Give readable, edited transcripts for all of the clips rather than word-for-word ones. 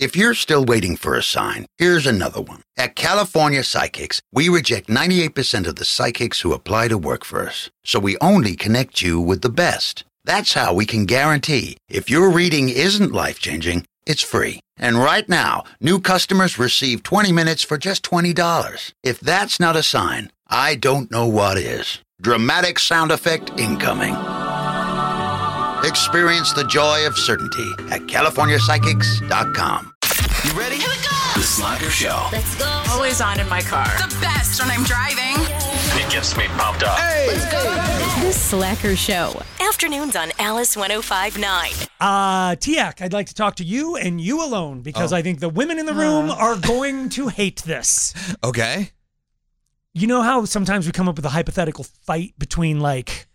If you're still waiting for a sign, here's another one. At California Psychics, we reject 98% of the psychics who apply to work for us. So we only connect you with the best. That's how we can guarantee if your reading isn't life-changing, it's free. And right now, new customers receive 20 minutes for just $20. If that's not a sign, I don't know what is. Dramatic sound effect incoming. Experience the joy of certainty at CaliforniaPsychics.com. You ready? Here we go! The Slacker Show. Let's go! Always on in my car. The best when I'm driving. It gets me pumped up. Hey! Let's go! The Slacker Show. Afternoons on Alice 105.9. Tiak, I'd like to talk to you and you alone because I think the women in the room are going to hate this. Okay. You know how sometimes we come up with a hypothetical fight between like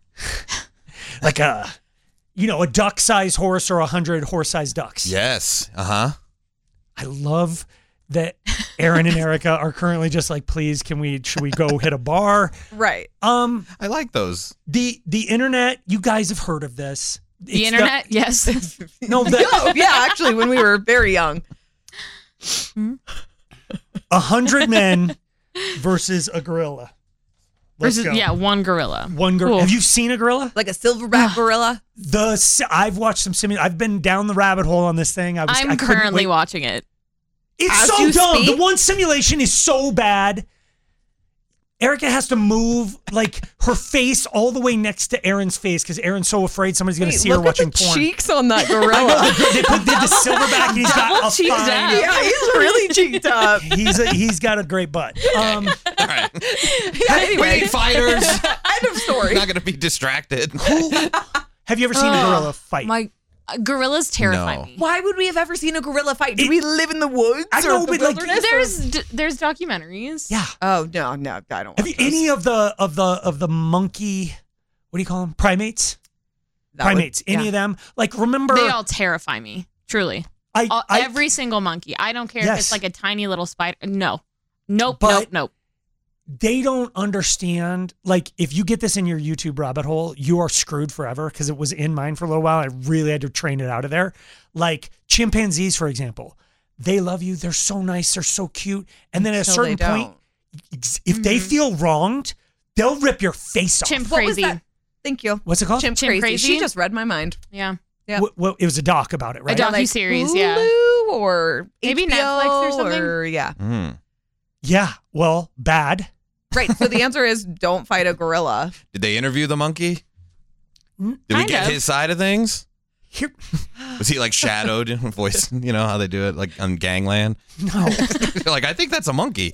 a duck-sized horse or 100 horse-sized ducks? Yes. Uh-huh. I love that Aaron and Erica are currently just like, please, should we go hit a bar? Right. I like those. The internet, you guys have heard of this. The internet, yes. No, Actually, when we were very young. 100 men versus a gorilla. Let's go. One gorilla. One gorilla. Cool. Have you seen a gorilla? Like a silverback gorilla? I've watched some I've been down the rabbit hole on this thing. I'm currently watching it. It's As so you dumb. speak? The one simulation is so bad. Erica has to move like her face all the way next to Aaron's face because Aaron's so afraid somebody's going to see her watching look at the porn. cheeks on that gorilla. They did the silverback. And he's got a cheeked fine. up. Yeah, he's really cheeked up. He's got a great butt. All right. Anyway, Wait, fighters. end of story. Not going to be distracted. Have you ever seen a gorilla fight? My gorillas terrify No. me. Why would we have ever seen a gorilla fight? Do we live in the woods I or know, the but, like, wilderness? There's documentaries. Yeah. Oh no, I don't. Have you any of the monkey? What do you call them? Primates. Primates. Any of them? Like remember? They all terrify me. Truly. Every single monkey. I don't care if Yes. it's like a tiny little spider. No. Nope. But- Nope. They don't understand. Like, if you get this in your YouTube rabbit hole, you are screwed forever because it was in mine for a little while. I really had to train it out of there. Like chimpanzees, for example, they love you. They're so nice. They're so cute. And then at a Until certain they point, if they feel wronged, they'll rip your face off. Chimp What was crazy. that? Thank you. What's it called? Chimp Chimp crazy. crazy? She just read my mind. Yeah. Yeah. Well, it was a doc about it, right? A docu-series, yeah. Hulu or Maybe HBO Netflix or something? yeah. Yeah. Well, bad. Right. So the answer is don't fight a gorilla. Did they interview the monkey? Did we Kind get of. his side of things? Here, Was he like shadowed in voice? You know how they do it like on Gangland? no. Like, I think that's a monkey.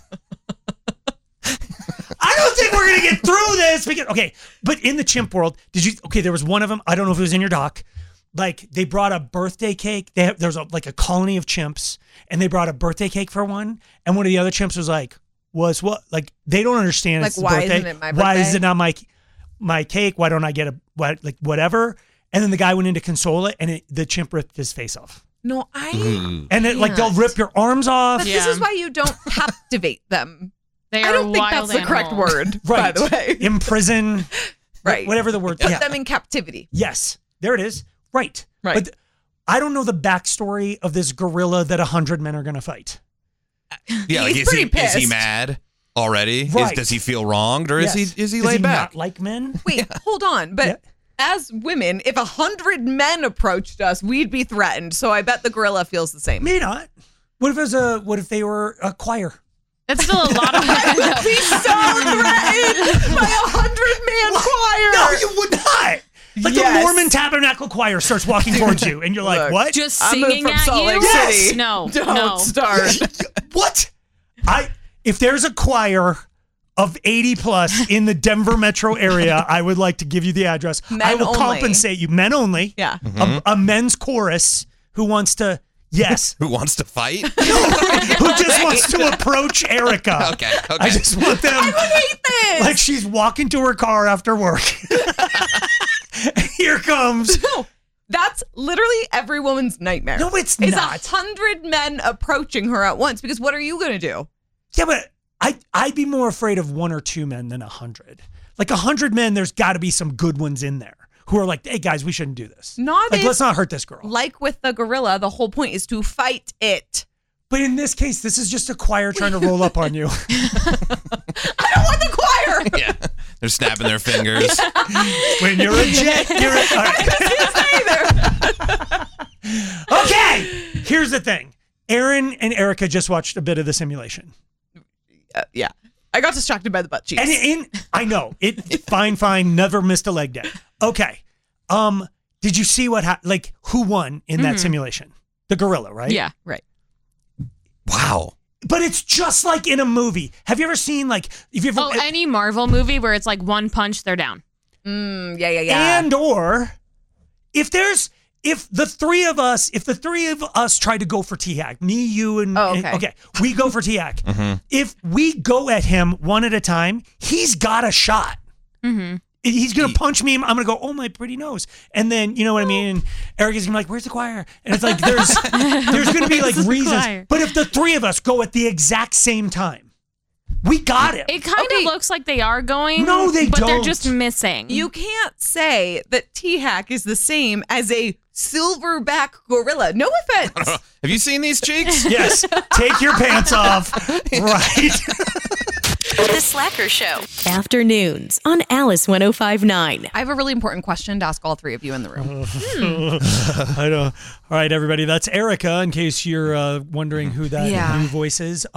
I don't think we're gonna get through this because but in the chimp world, there was one of them, I don't know if it was in your doc, like they brought a birthday cake. There's a colony of chimps and they brought a birthday cake for one, and one of the other chimps was like, what? Like they don't understand Like, it's the why birthday. isn't it my Why is birthday? it not my cake? Why don't I get whatever? And then the guy went in to console it and the chimp ripped his face off. No, And it, like they'll rip your arms off. But this is why you don't captivate them. They I are don't think wild that's the correct animals. word, Right. by the way. Imprison. Right. Whatever the word. Put them in captivity. Yes, there it is. Right. Right. But I don't know the backstory of this gorilla that 100 men are going to fight. Yeah, like, He's is he pretty pissed. mad already? Right. Does he feel wronged, or Yes. is he Does laid back? not like men? Wait, hold on. But Yeah. as women, if 100 men approached us, we'd be threatened. So I bet the gorilla feels the same. May not. What if they were a choir? That's still a lot of Be so threatened by a 100-man choir. No, you would not. Like Yes. the Mormon Tabernacle Choir starts walking towards you, and you're like, Look. "What? just I moved singing from at Salt you. Lake Yes. City. No. Don't no. start. What? If there's a choir of 80 plus in the Denver metro area, I would like to give you the address. Men I will only. compensate you, men only. Yeah. A men's chorus who wants to, yes, Who wants to fight? who just wants to approach Erica. Okay. I just want them. I would hate this. Like she's walking to her car after work. Here comes. No, that's literally every woman's nightmare. No, it's Is not. 100 men approaching her at once? Because what are you going to do? Yeah, but I'd be more afraid of one or two men than 100. Like 100 men, there's got to be some good ones in there. who are like, hey guys, we shouldn't do this. Not like, if- let's not hurt this girl. Like with the gorilla, the whole point is to fight it. But in this case, this is just a choir trying to roll up on you. I don't want the choir. Yeah. They're snapping their fingers. When you're a jet, you're a... All right. Okay, here's the thing. Aaron and Erica just watched a bit of the simulation. Yeah. I got distracted by the butt cheeks. And I know, fine, never missed a leg day. Okay. Did you see what happened? Like, who won in that simulation? The gorilla, right? Yeah. Right. Wow. But it's just like in a movie. Have you ever seen, like, if you ever... any Marvel movie where it's like one punch, they're down. Yeah. And or if the three of us try to go for T-Hack, me, you, and we go for T-Hack. If we go at him one at a time, he's got a shot. He's gonna punch me. I'm gonna go, oh my pretty nose, and then you know what I mean. And Erica's gonna be like, "Where's the choir?" And it's like there's gonna be like reasons. But if the three of us go at the exact same time, we got him. It kind of looks like they are going. No, they but don't. They're just missing. You can't say that T-Hack is the same as a silverback gorilla. No offense. Have you seen these cheeks? Yes. Take your pants off. Right. The Slacker Show. Afternoons on Alice 105.9. I have a really important question to ask all three of you in the room. I know. All right, everybody. That's Erica. In case you're wondering who that new voice is.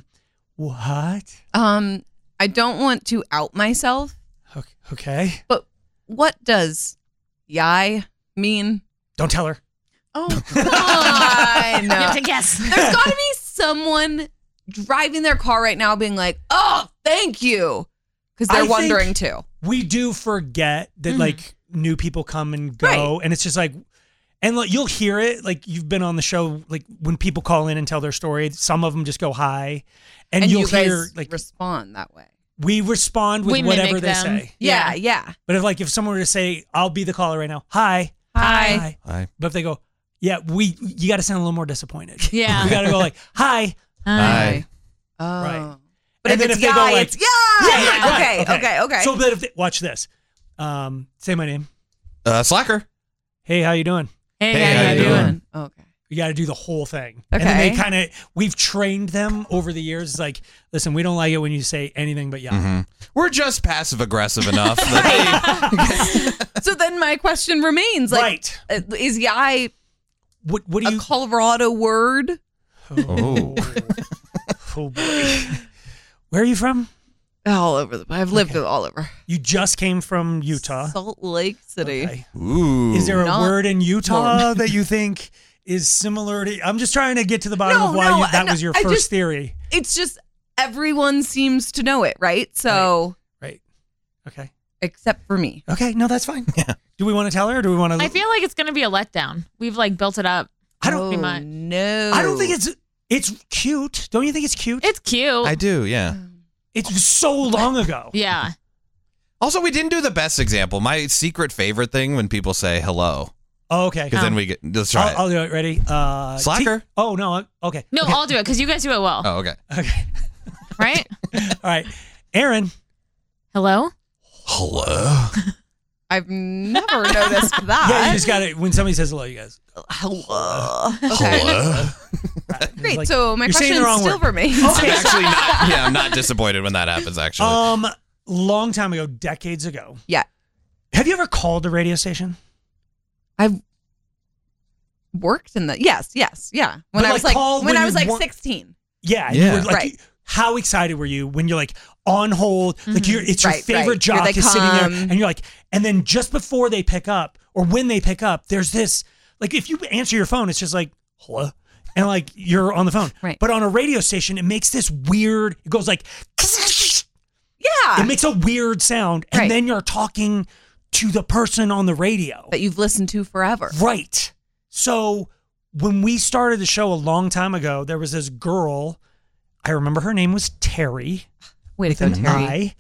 What? I don't want to out myself, Okay. but what does yai mean? Don't tell her. Oh, come on. You have to guess. There's got to be someone driving their car right now being like, oh, thank you. Because they're I think wondering too. We do forget that like new people come and go, and it's just like, and like you'll hear it. Like you've been on the show, like when people call in and tell their story, some of them just go hi, and you'll you guys hear like respond that way. we respond with We whatever mimic they them. say. Yeah. But if someone were to say, "I'll be the caller right now," hi, Hi. Hi. But if they go, "Yeah," you got to sound a little more disappointed. Yeah. You got to go like, "Hi." Hi. Oh. Right. But And if then it's if they go yai, like- it's yai. right, Okay. So, but watch this. Say my name. Slacker. Hey, how you doing? Hey, how you doing? Okay. You got to do the whole thing. And then Okay. we've trained them over the years. It's like, listen, we don't like it when you say anything but yeah. We're just passive aggressive enough. That, So then my question remains, like, is yai What do a you? Colorado word? oh. Oh boy. Where are you from? All over. I've lived all over. You just came from Utah. Salt Lake City. Okay. Ooh. Is there a Not word in Utah that you think is similar to? I'm just trying to get to the bottom of why that was your first theory. It's just everyone seems to know it, right? So, Right. Okay. except for me. Okay. No, that's fine. Yeah. Do we want to tell her or do we want to? I feel like it's going to be a letdown. We've like built it up. I don't. pretty much. No. I don't think it's cute. Don't you think it's cute? It's cute. I do, yeah. It's so long ago. Yeah. Also, we didn't do the best example. My secret favorite thing when people say hello. Oh, okay. Because then we get, let's try I'll do it. Ready? Slacker? Oh, no. Okay. No, Okay. I'll do it because you guys do it well. Oh, okay. Okay. Right? All right. Aaron. Hello? Hello? I've never noticed that. Yeah, you just got it. When somebody says hello, you guys. Hello. Okay. Hello? Great. Like, so my you're saying question the is wrong still word. for me. I'm actually not, I'm not disappointed when that happens, actually. Long time ago, decades ago. Yeah. Have you ever called a radio station? I've worked in the yes, yeah. When But, I was like, like call when when I was you like weren't- 16. Yeah. Yeah. You were like, Right. How excited were you when you're like on hold? Like it's your Right, favorite right. jock Here they is sitting there, come. and you're like, and then just before they pick up or when they pick up, there's this like if you answer your phone, it's just like hello, and like you're on the phone. Right. But on a radio station, it makes this weird. It goes like. Yeah. It makes a weird sound, and Right. then you're talking to the person on the radio. that you've listened to forever. Right. So when we started the show a long time ago, there was this girl. I remember her name was Terry. Wait a With an I.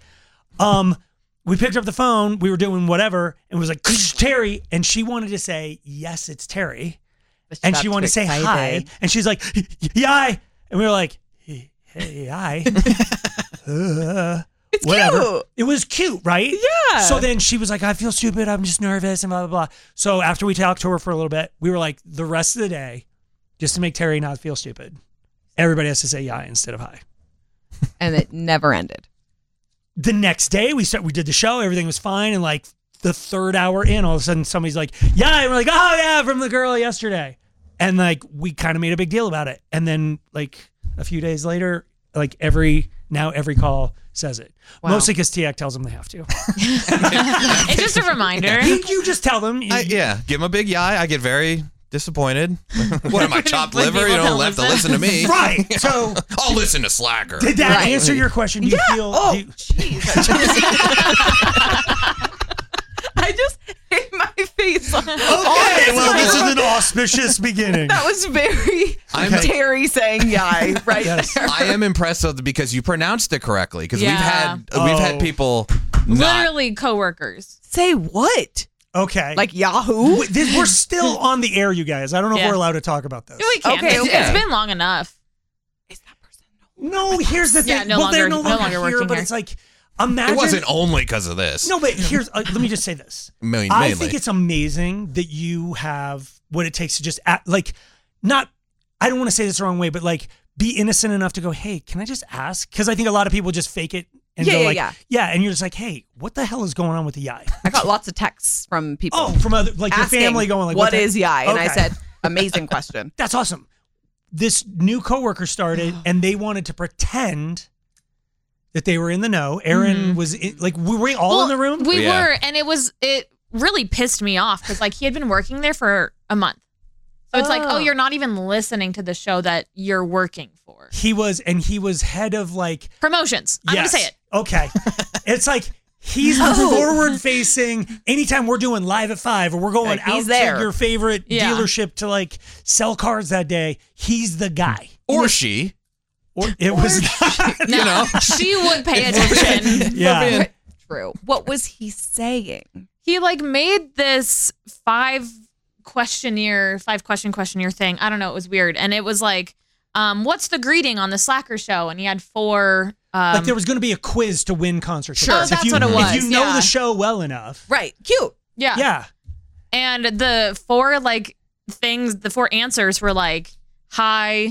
We picked up the phone. We were doing whatever, and it was like Terry, and she wanted to say yes, it's Terry, and she wanted to say hi, and she's like, "Hi," and we were like, "Hey, hi." It's whatever. cute. It was cute, right? Yeah. So then she was like, I feel stupid. I'm just nervous and blah, blah, blah. So after we talked to her for a little bit, we were like, the rest of the day, just to make Terry not feel stupid, everybody has to say yeah instead of hi. And it never ended. The next day, we did the show. Everything was fine. And like the third hour in, all of a sudden somebody's like, yeah. And we're like, oh, yeah, from the girl yesterday. And like we kind of made a big deal about it. And then like a few days later, like every call says it. Wow. Mostly because TX tells them they have to. It's just a reminder. You just tell them. Yeah, give him a big yai. I get very disappointed. What am I, chopped When liver? people You don't don't have to listen to me. Right. So I'll listen to Slacker. did that Right. answer your question? Do you feel? Oh, do you- jeez. I just hit my face. Okay, well, this is an auspicious beginning. That was very Terry saying yai right Yes. there. I am impressed though because you pronounced it correctly. Because we've Yeah. had people not. Literally coworkers. Say what? Okay. Like Yahoo? We're still on the air, you guys. I don't know if Yeah. we're allowed to talk about this. We can. Okay, okay. It's been long enough. Is that person? No, here's the thing. Yeah, no well, they're longer- no no longer longer here, working but here. it's like, imagine. It wasn't only because of this. No, but here's, let me just say this. Mainly. I think it's amazing that you have what it takes to just act, like, not, I don't want to say this the wrong way, but like, be innocent enough to go, hey, can I just ask? Because I think a lot of people just fake it and Yeah, go yeah, like, yeah. and you're just like, hey, what the hell is going on with the yai? I got lots of texts from people. Oh, from other, like asking, your family going like, what the- is yai? And I Okay. said, amazing question. That's awesome. This new coworker started and they wanted to pretend that they were in the know. Aaron was in, like, were we all in the room? We Yeah. were, and it really pissed me off because like he had been working there for a month. So it's like, oh, you're not even listening to the show that you're working for. He was head of like, Promotions. I'm yes. gonna say it. Okay. It's like he's forward facing. Anytime we're doing live at 5 or we're going Like, out he's there. to your favorite Yeah. dealership to like sell cars that day, he's the guy. Or she. Or it was not. No, she would pay attention. Yeah. True. What was he saying? He like made this 5-question questionnaire thing. I don't know. It was weird, and it was like, what's the greeting on the Slacker show? And he had 4. Like there was going to be a quiz to win concert tickets. Sure. Oh, If that's you- what it was, If you know yeah. the show well enough. Right. Cute. Yeah. Yeah. And the 4 like things, the 4 answers were like hi,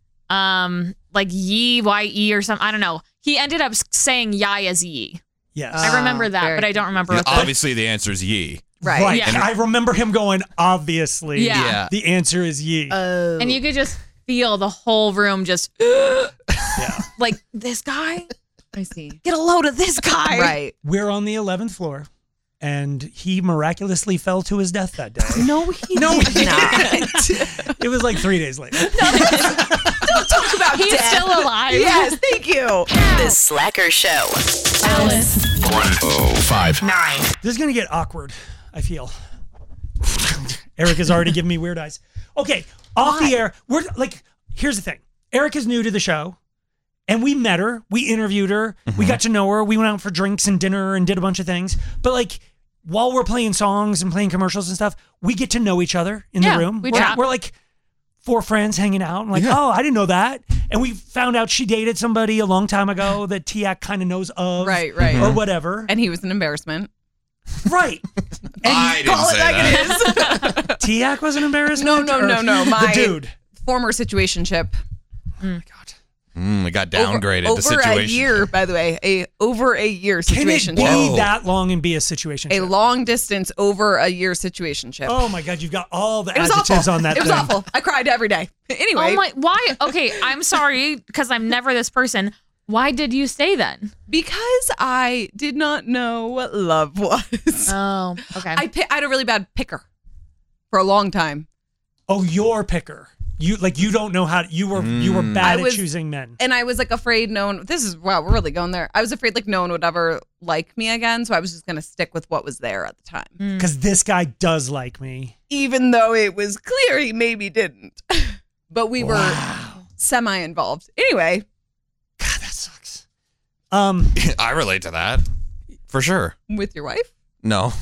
like ye, ye or something. I don't know. He ended up saying yai as ye. Yes. I remember that, very but I don't remember what the Obviously, the answer is ye. Right. Yeah. I remember him going, obviously. Yeah. Yeah. The answer is ye. Oh. And you could just feel the whole room just yeah. like, this guy? I see. Get a load of this guy. Right. We're on the 11th floor, and he miraculously fell to his death that day. No, he No, did he not. It was like 3 days later. Don't talk about He's death. still alive. Yes, thank you. The Slacker Show. Alice. 1059. This is going to get awkward, I feel. Eric has already given me weird eyes. Okay, off the air, we're like, here's the thing. Eric is new to the show, and we met her. We interviewed her. We got to know her. We went out for drinks and dinner and did a bunch of things. But like, while we're playing songs and playing commercials and stuff, we get to know each other in Yeah, the room. we we're, chat. we're like 4 friends hanging out. And like, oh, I didn't know that. And we found out she dated somebody a long time ago that Tiak kind of knows of. Right, right. Or whatever. And he was an embarrassment. Right. I didn't say that. Tiak was an embarrassment? No, or no. My The dude. former situationship. It got downgraded. Over the situation. a year, by the way. Over a year Can it situationship. be Whoa. that long and be a situation? A long distance over a year situationship. Oh my God, you've got all the it was adjectives awful. on that It was thing. awful. I cried every day. Anyway, Oh my, why? Okay, I'm sorry because I'm never this person. Why did you say then? because I did not know what love was. Oh, okay. I had a really bad picker for a long time. Oh, your picker. You don't know how you were bad I was- at choosing men. And I was like afraid wow, we're really going there. I was afraid like no one would ever like me again. So I was just going to stick with what was there at the time. Because this guy does like me. Even though it was clear he maybe didn't. But we were semi-involved. Anyway, God, that sucks. I relate to that for sure. with your wife? No.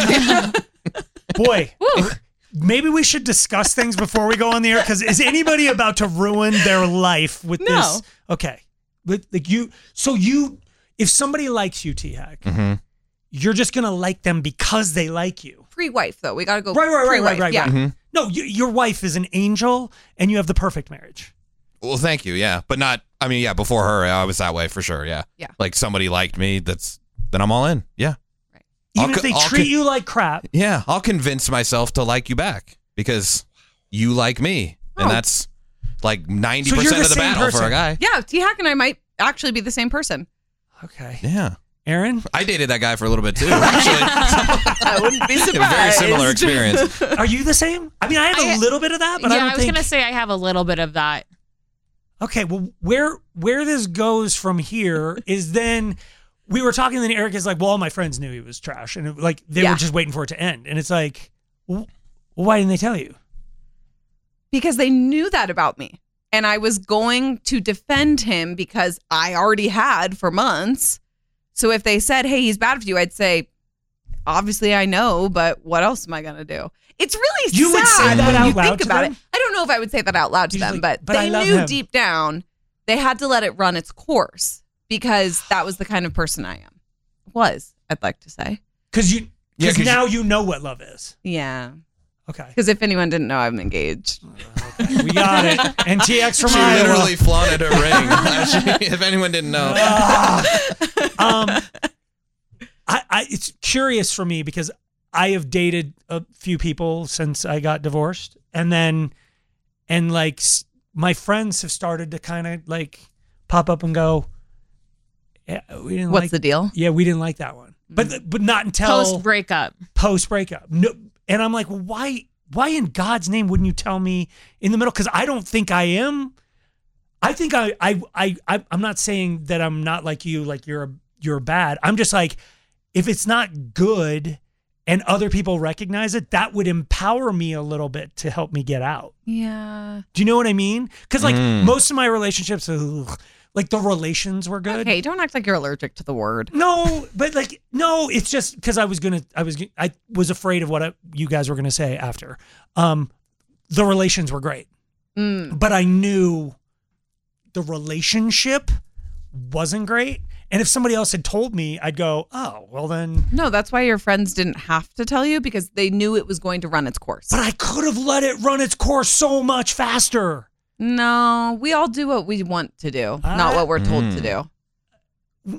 Boy, maybe we should discuss things before we go on the air. Because is anybody about to ruin their life with No. this? Okay. But like if somebody likes you, T-Hack, Mm-hmm. you're just gonna like them because they like you. Pre-wife though, we gotta go. Right. pre-wife. Yeah. Mm-hmm. No, your wife is an angel, and you have the perfect marriage. Well, thank you. Yeah, but not. I mean, yeah. Before her, I was that way for sure. Yeah. Yeah. Like somebody liked me. Then I'm all in. Yeah. Even I'll if they co- I'll treat co- you like crap. Yeah. I'll convince myself to like you back because you like me, and Oh. that's like 90% So you're the of the same battle for person. a guy. Yeah, T-Hack and I might actually be the same person. Okay, Yeah. Aaron, I dated that guy for a little bit too. Actually, I wouldn't be a surprised. very similar experience. are you the same? I mean, I have a little bit of that, but I yeah, don't I was think. gonna say I have a little bit of that. Okay, well, where this goes from here is then we were talking, and then Eric is like, "Well, all my friends knew he was trash, and they were just waiting for it to end." And it's like, well, why didn't they tell you? Because they knew that about me. And I was going to defend him because I already had for months. So if they said, hey, he's bad for you, I'd say, obviously I know, but what else am I going to do? It's really You sad would say that when out you loud think to about them? it. I don't know if I would say that out loud to Usually, them, but but I they love knew him. deep down they had to let it run its course because that was the kind of person I am. Was, I'd like to say. Because Yeah, 'cause now you know what love is. Yeah. Okay, Because if anyone didn't know, I'm engaged. we got it. And TX from She Iowa. literally flaunted her ring. If anyone didn't know. It's curious for me because I have dated a few people since I got divorced, and my friends have started to kind of like pop up and go, yeah, we didn't What's like the deal? Yeah, we didn't like that one, but not until Post breakup. post breakup. No, and I'm like, well, why in God's name wouldn't you tell me in the middle? Because I don't think I am. I think I'm not saying that I'm not like you, like you're bad. I'm just like, if it's not good and other people recognize it, that would empower me a little bit to help me get out. Yeah. Do you know what I mean? Because like most of my relationships, like the relations were good. Okay, don't act like you're allergic to the word. No, but like, no, it's just because I was afraid of what you guys were going to say after. The relations were great, but I knew the relationship wasn't great. And if somebody else had told me, I'd go, oh, well then. No, that's why your friends didn't have to tell you because they knew it was going to run its course. But I could have let it run its course so much faster. No, we all do what we want to do, not what we're told to do.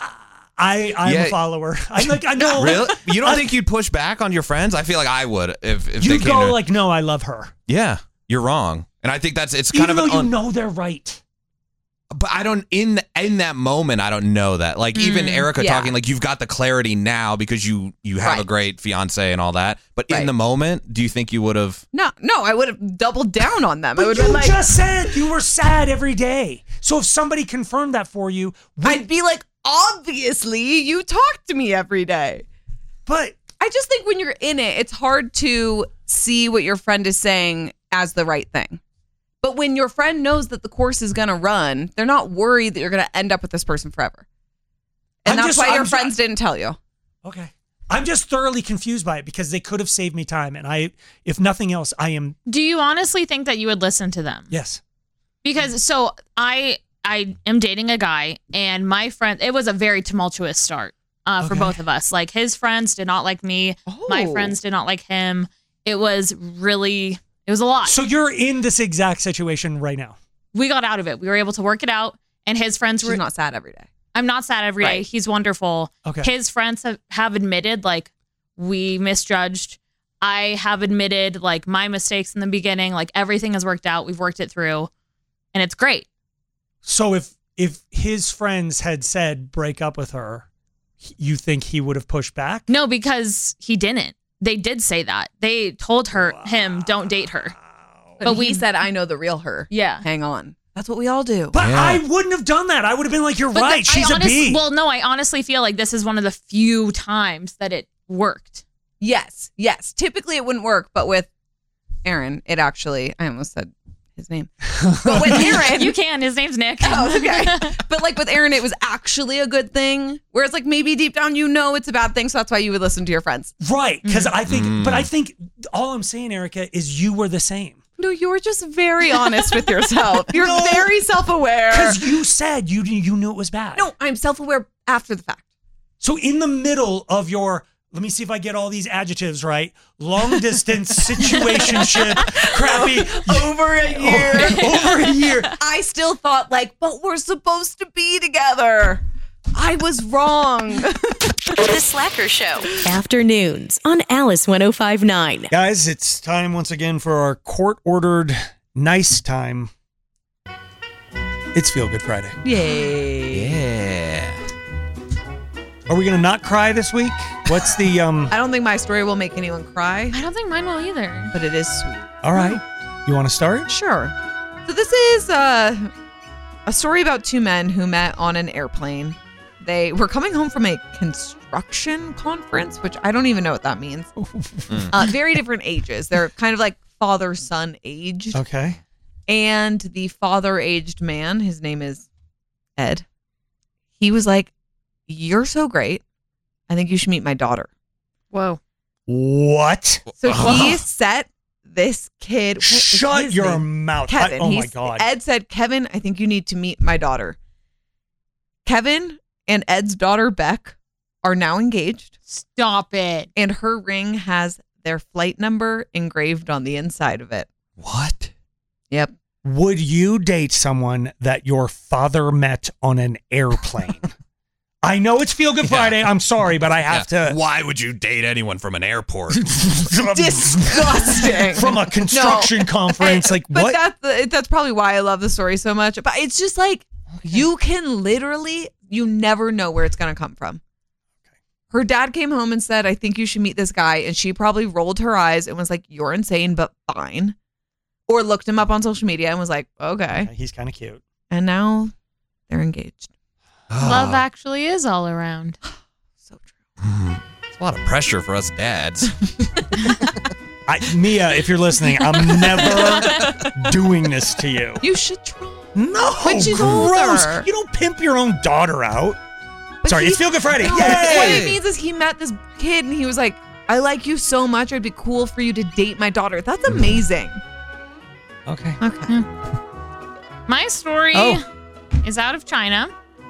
I'm Yeah. a follower. I know. Really? You don't think you'd push back on your friends? I feel like I would if they You came go to, like, no, I love her. yeah, you're wrong. And I think it's kind Even of though you know they're right. But I don't in that moment I don't know that. Like even Erica yeah. talking like you've got the clarity now because you have a Right. great fiance and all that. But in Right. the moment, do you think you would have? No, I would have doubled down on them. I But would you have been like, just said you were sad every day. So if somebody confirmed that for you, I'd be like, obviously, you talk to me every day. but I just think when you're in it, it's hard to see what your friend is saying as the right thing. But when your friend knows that the course is going to run, they're not worried that you're going to end up with this person forever. And I'm that's just- why your I'm friends just- didn't tell you. okay. I'm just thoroughly confused by it because they could have saved me time. And if nothing else, I am, Do you honestly think that you would listen to them? yes. Because so I am dating a guy, and my friend, it was a very tumultuous start for Okay. both of us. Like his friends did not like me. My Oh. friends did not like him. It was a lot. So you're in this exact situation right now. We got out of it. We were able to work it out, and his friends She's were not sad every day. I'm not sad every day. Right. He's wonderful. Okay. His friends have admitted like we misjudged. I have admitted like my mistakes in the beginning. Like everything has worked out. We've worked it through, and it's great. So if his friends had said break up with her, you think he would have pushed back? No, because he didn't. They did say that. They told him don't date her. But we said, I know the real her. Yeah. Hang on. That's what we all do. But Yeah. I wouldn't have done that. I would have been like, you're But right. She's a bee. Well, no, I honestly feel like this is one of the few times that it worked. Yes. Typically it wouldn't work, but with Aaron, it actually, I almost said his name. But with Aaron, You can. His name's Nick. Oh, okay. But like with Aaron, it was actually a good thing. Whereas like maybe deep down you know it's a bad thing, so that's why you would listen to your friends. Right. Because I think, but I think all I'm saying, Erica, is you were the same. No, you were just very honest with yourself. You're No. very self-aware. Because you said you knew it was bad. No, I'm self-aware after the fact. So in the middle of your, let me see if I get all these adjectives right. Long distance, situationship, crappy. Over a year. Over a year. I still thought like, but we're supposed to be together. I was wrong. The Slacker Show. Afternoons on Alice 105.9. Guys, it's time once again for our court-ordered nice time. It's Feel Good Friday. Yay. Yeah. Are we going to not cry this week? What's the... I don't think my story will make anyone cry, I don't think mine will either. but it is sweet. All right. You want to start? Sure. So this is a story about two men who met on an airplane. They were coming home from a construction conference, which I don't even know what that means. Very different ages. They're kind of like father-son aged. Okay. And the father-aged man, his name is Ed, he was like, "You're so great. I think you should meet my daughter." Whoa. What? So he set this kid. what is Shut his your name? mouth. Kevin. Oh, my God. Ed said, "Kevin, I think you need to meet my daughter." Kevin and Ed's daughter, Beck, are now engaged, Stop it. and her ring has their flight number engraved on the inside of it. What? Yep. Would you date someone that your father met on an airplane? I know it's Feel Good Friday. I'm sorry, but I have to. Why would you date anyone from an airport? Disgusting. From a construction conference. Like, but what? that's probably why I love the story so much. But it's just like, you can literally, you never know where it's going to come from. Her dad came home and said, "I think you should meet this guy." And she probably rolled her eyes and was like, "You're insane, but fine." Or looked him up on social media and was like, "Okay." He's kind of cute. And now they're engaged. Love actually is all around. So true. It's a lot of pressure for us dads. Mia, if you're listening, I'm never doing this to you. You should try. No, When she's gross. older. You don't pimp your own daughter out. But Sorry, he- it's Feel Good Friday. No, Yay! what it means is he met this kid and he was like, "I like you so much. It'd be cool for you to date my daughter." That's amazing. Okay. Okay. My story Oh. is out of China.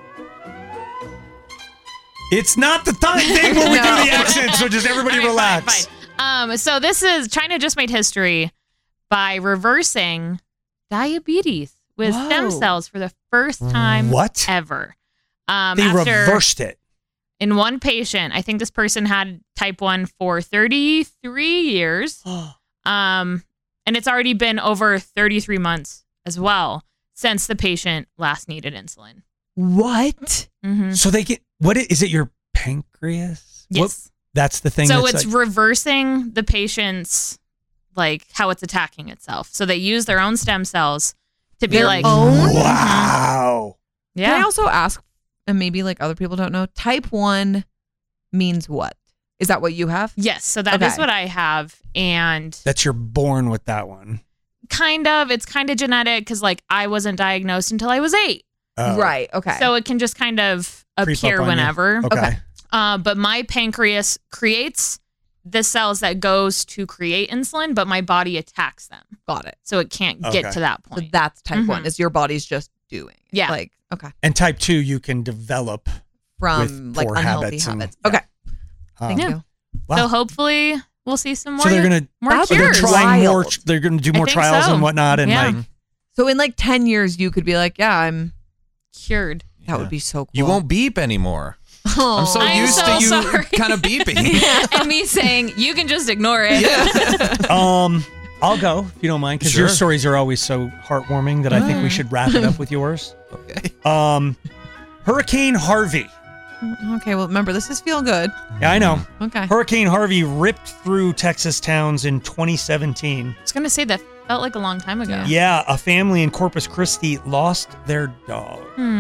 It's not the time thing where we do No. the accent, so just everybody All right, relax. fine. So this is China just made history by reversing diabetes with stem Whoa. cells for the first time What? ever. They After reversed it. in one patient, I think this person had type 1 for 33 years. And it's already been over 33 months as well since the patient last needed insulin. What? Mm-hmm. So they get, is it your pancreas? Yes. What- that's the thing. So that's it's reversing the patient's, like, how it's attacking itself. So they use their own stem cells to be Their like, own? Wow. yeah. Can I also ask, and maybe like other people don't know, type 1 means what? Is that what you have? Yes. So that is Okay. what I have. And That's you're born with that one. it's kind of genetic because, like, I wasn't diagnosed until I was 8. Oh. Right. Okay. So it can just kind of Creep up appear on you. whenever. Okay. But my pancreas creates the cells that goes to create insulin, but my body attacks them. got it. So it can't Okay. get to that So point. that's type 1. Mhm. Is your body's just doing it. Yeah. Like, okay. And type 2, you can develop. From With like poor unhealthy habits habits. and- Okay. Um, Thank Yeah. you. Wow. So hopefully we'll see some more. So they're gonna more That's so they're cures. trying more. Wild. They're gonna do I more think trials so. and whatnot. And Yeah. like, So in like 10 years, you could be like, yeah, I'm. Cured. That would be so cool. You won't beep anymore. Oh. I'm so I'm used so to you sorry. kind of beeping. And me saying, you can just ignore it. I'll go if you don't mind, because your Sure. stories are always so heartwarming that I think we should wrap it up with yours. Okay. Hurricane Harvey. Okay. Well, remember, this is Feel Good. Yeah, I know. Okay. Hurricane Harvey ripped through Texas towns in 2017. I was going to say that felt like a long time ago. Yeah, a family in Corpus Christi lost their dog.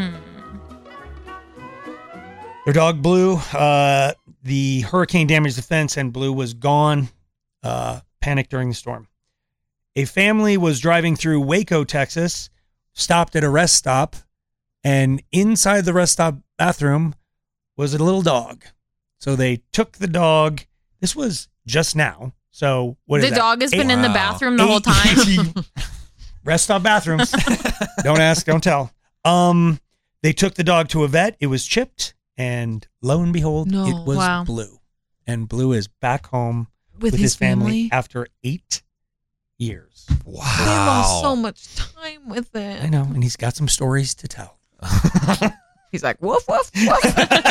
Their dog Blue. The hurricane damaged the fence and Blue was gone. Panicked during the storm. A family was driving through Waco, Texas, stopped at a rest stop, and inside the rest stop bathroom was a little dog. So they took the dog. This was just now. So what is The that? dog has been in the Wow. bathroom the whole time. Rest stop bathrooms. Don't ask, don't tell. They took the dog to a vet. It was chipped And lo and behold, No. it was Wow. Blue. And Blue is back home With his his family? after 8 years. Wow. They lost so much time with it. I know, and he's got some stories to tell. He's like, woof, woof, woof.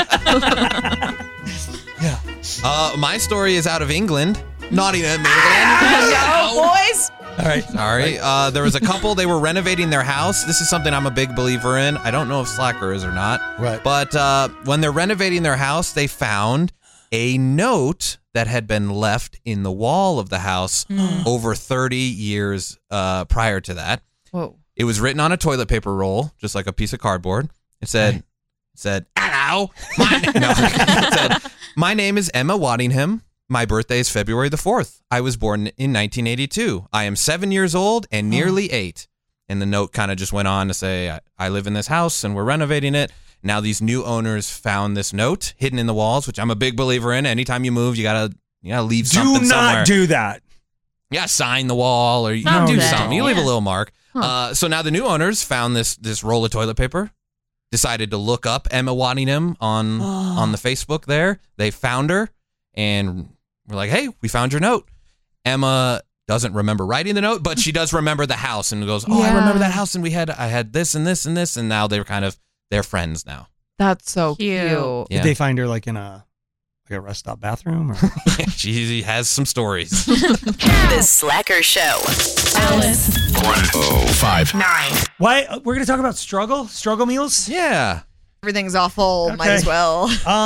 Yeah. My story is out of England. Nottingham, England. No, boys. All right. Sorry. There was a couple, they were renovating their house. This is something I'm a big believer in. I don't know if Slacker is or not. Right. But when they're renovating their house, they found a note that had been left in the wall of the house over 30 years prior to that. Whoa. It was written on a toilet paper roll, just like a piece of cardboard. It said, hello. It said, my name is Emma Waddingham. My birthday is February the 4th. I was born in 1982. I am 7 years old and nearly 8. And the note kind of just went on to say, I live in this house and we're renovating it. Now these new owners found this note hidden in the walls, which I'm a big believer in. Anytime you move, you gotta leave something Do somewhere. not do that. Yeah, sign the wall or Don't do do that. something. You leave a Yeah. little mark. So now the new owners found this roll of toilet paper, decided to look up Emma Waddingham on the Facebook there. They found her and we're like, hey, we found your note. Emma doesn't remember writing the note, but she does remember the house and goes, I remember that house and I had this and this and this, and now they're friends now. That's so Cute. cute. Yeah. Did they find her like in a rest stop bathroom? Or? She has some stories. The Slacker Show. Alice. 105. Why? We're going to talk about struggle meals? Yeah. Everything's awful. Might Okay. as well.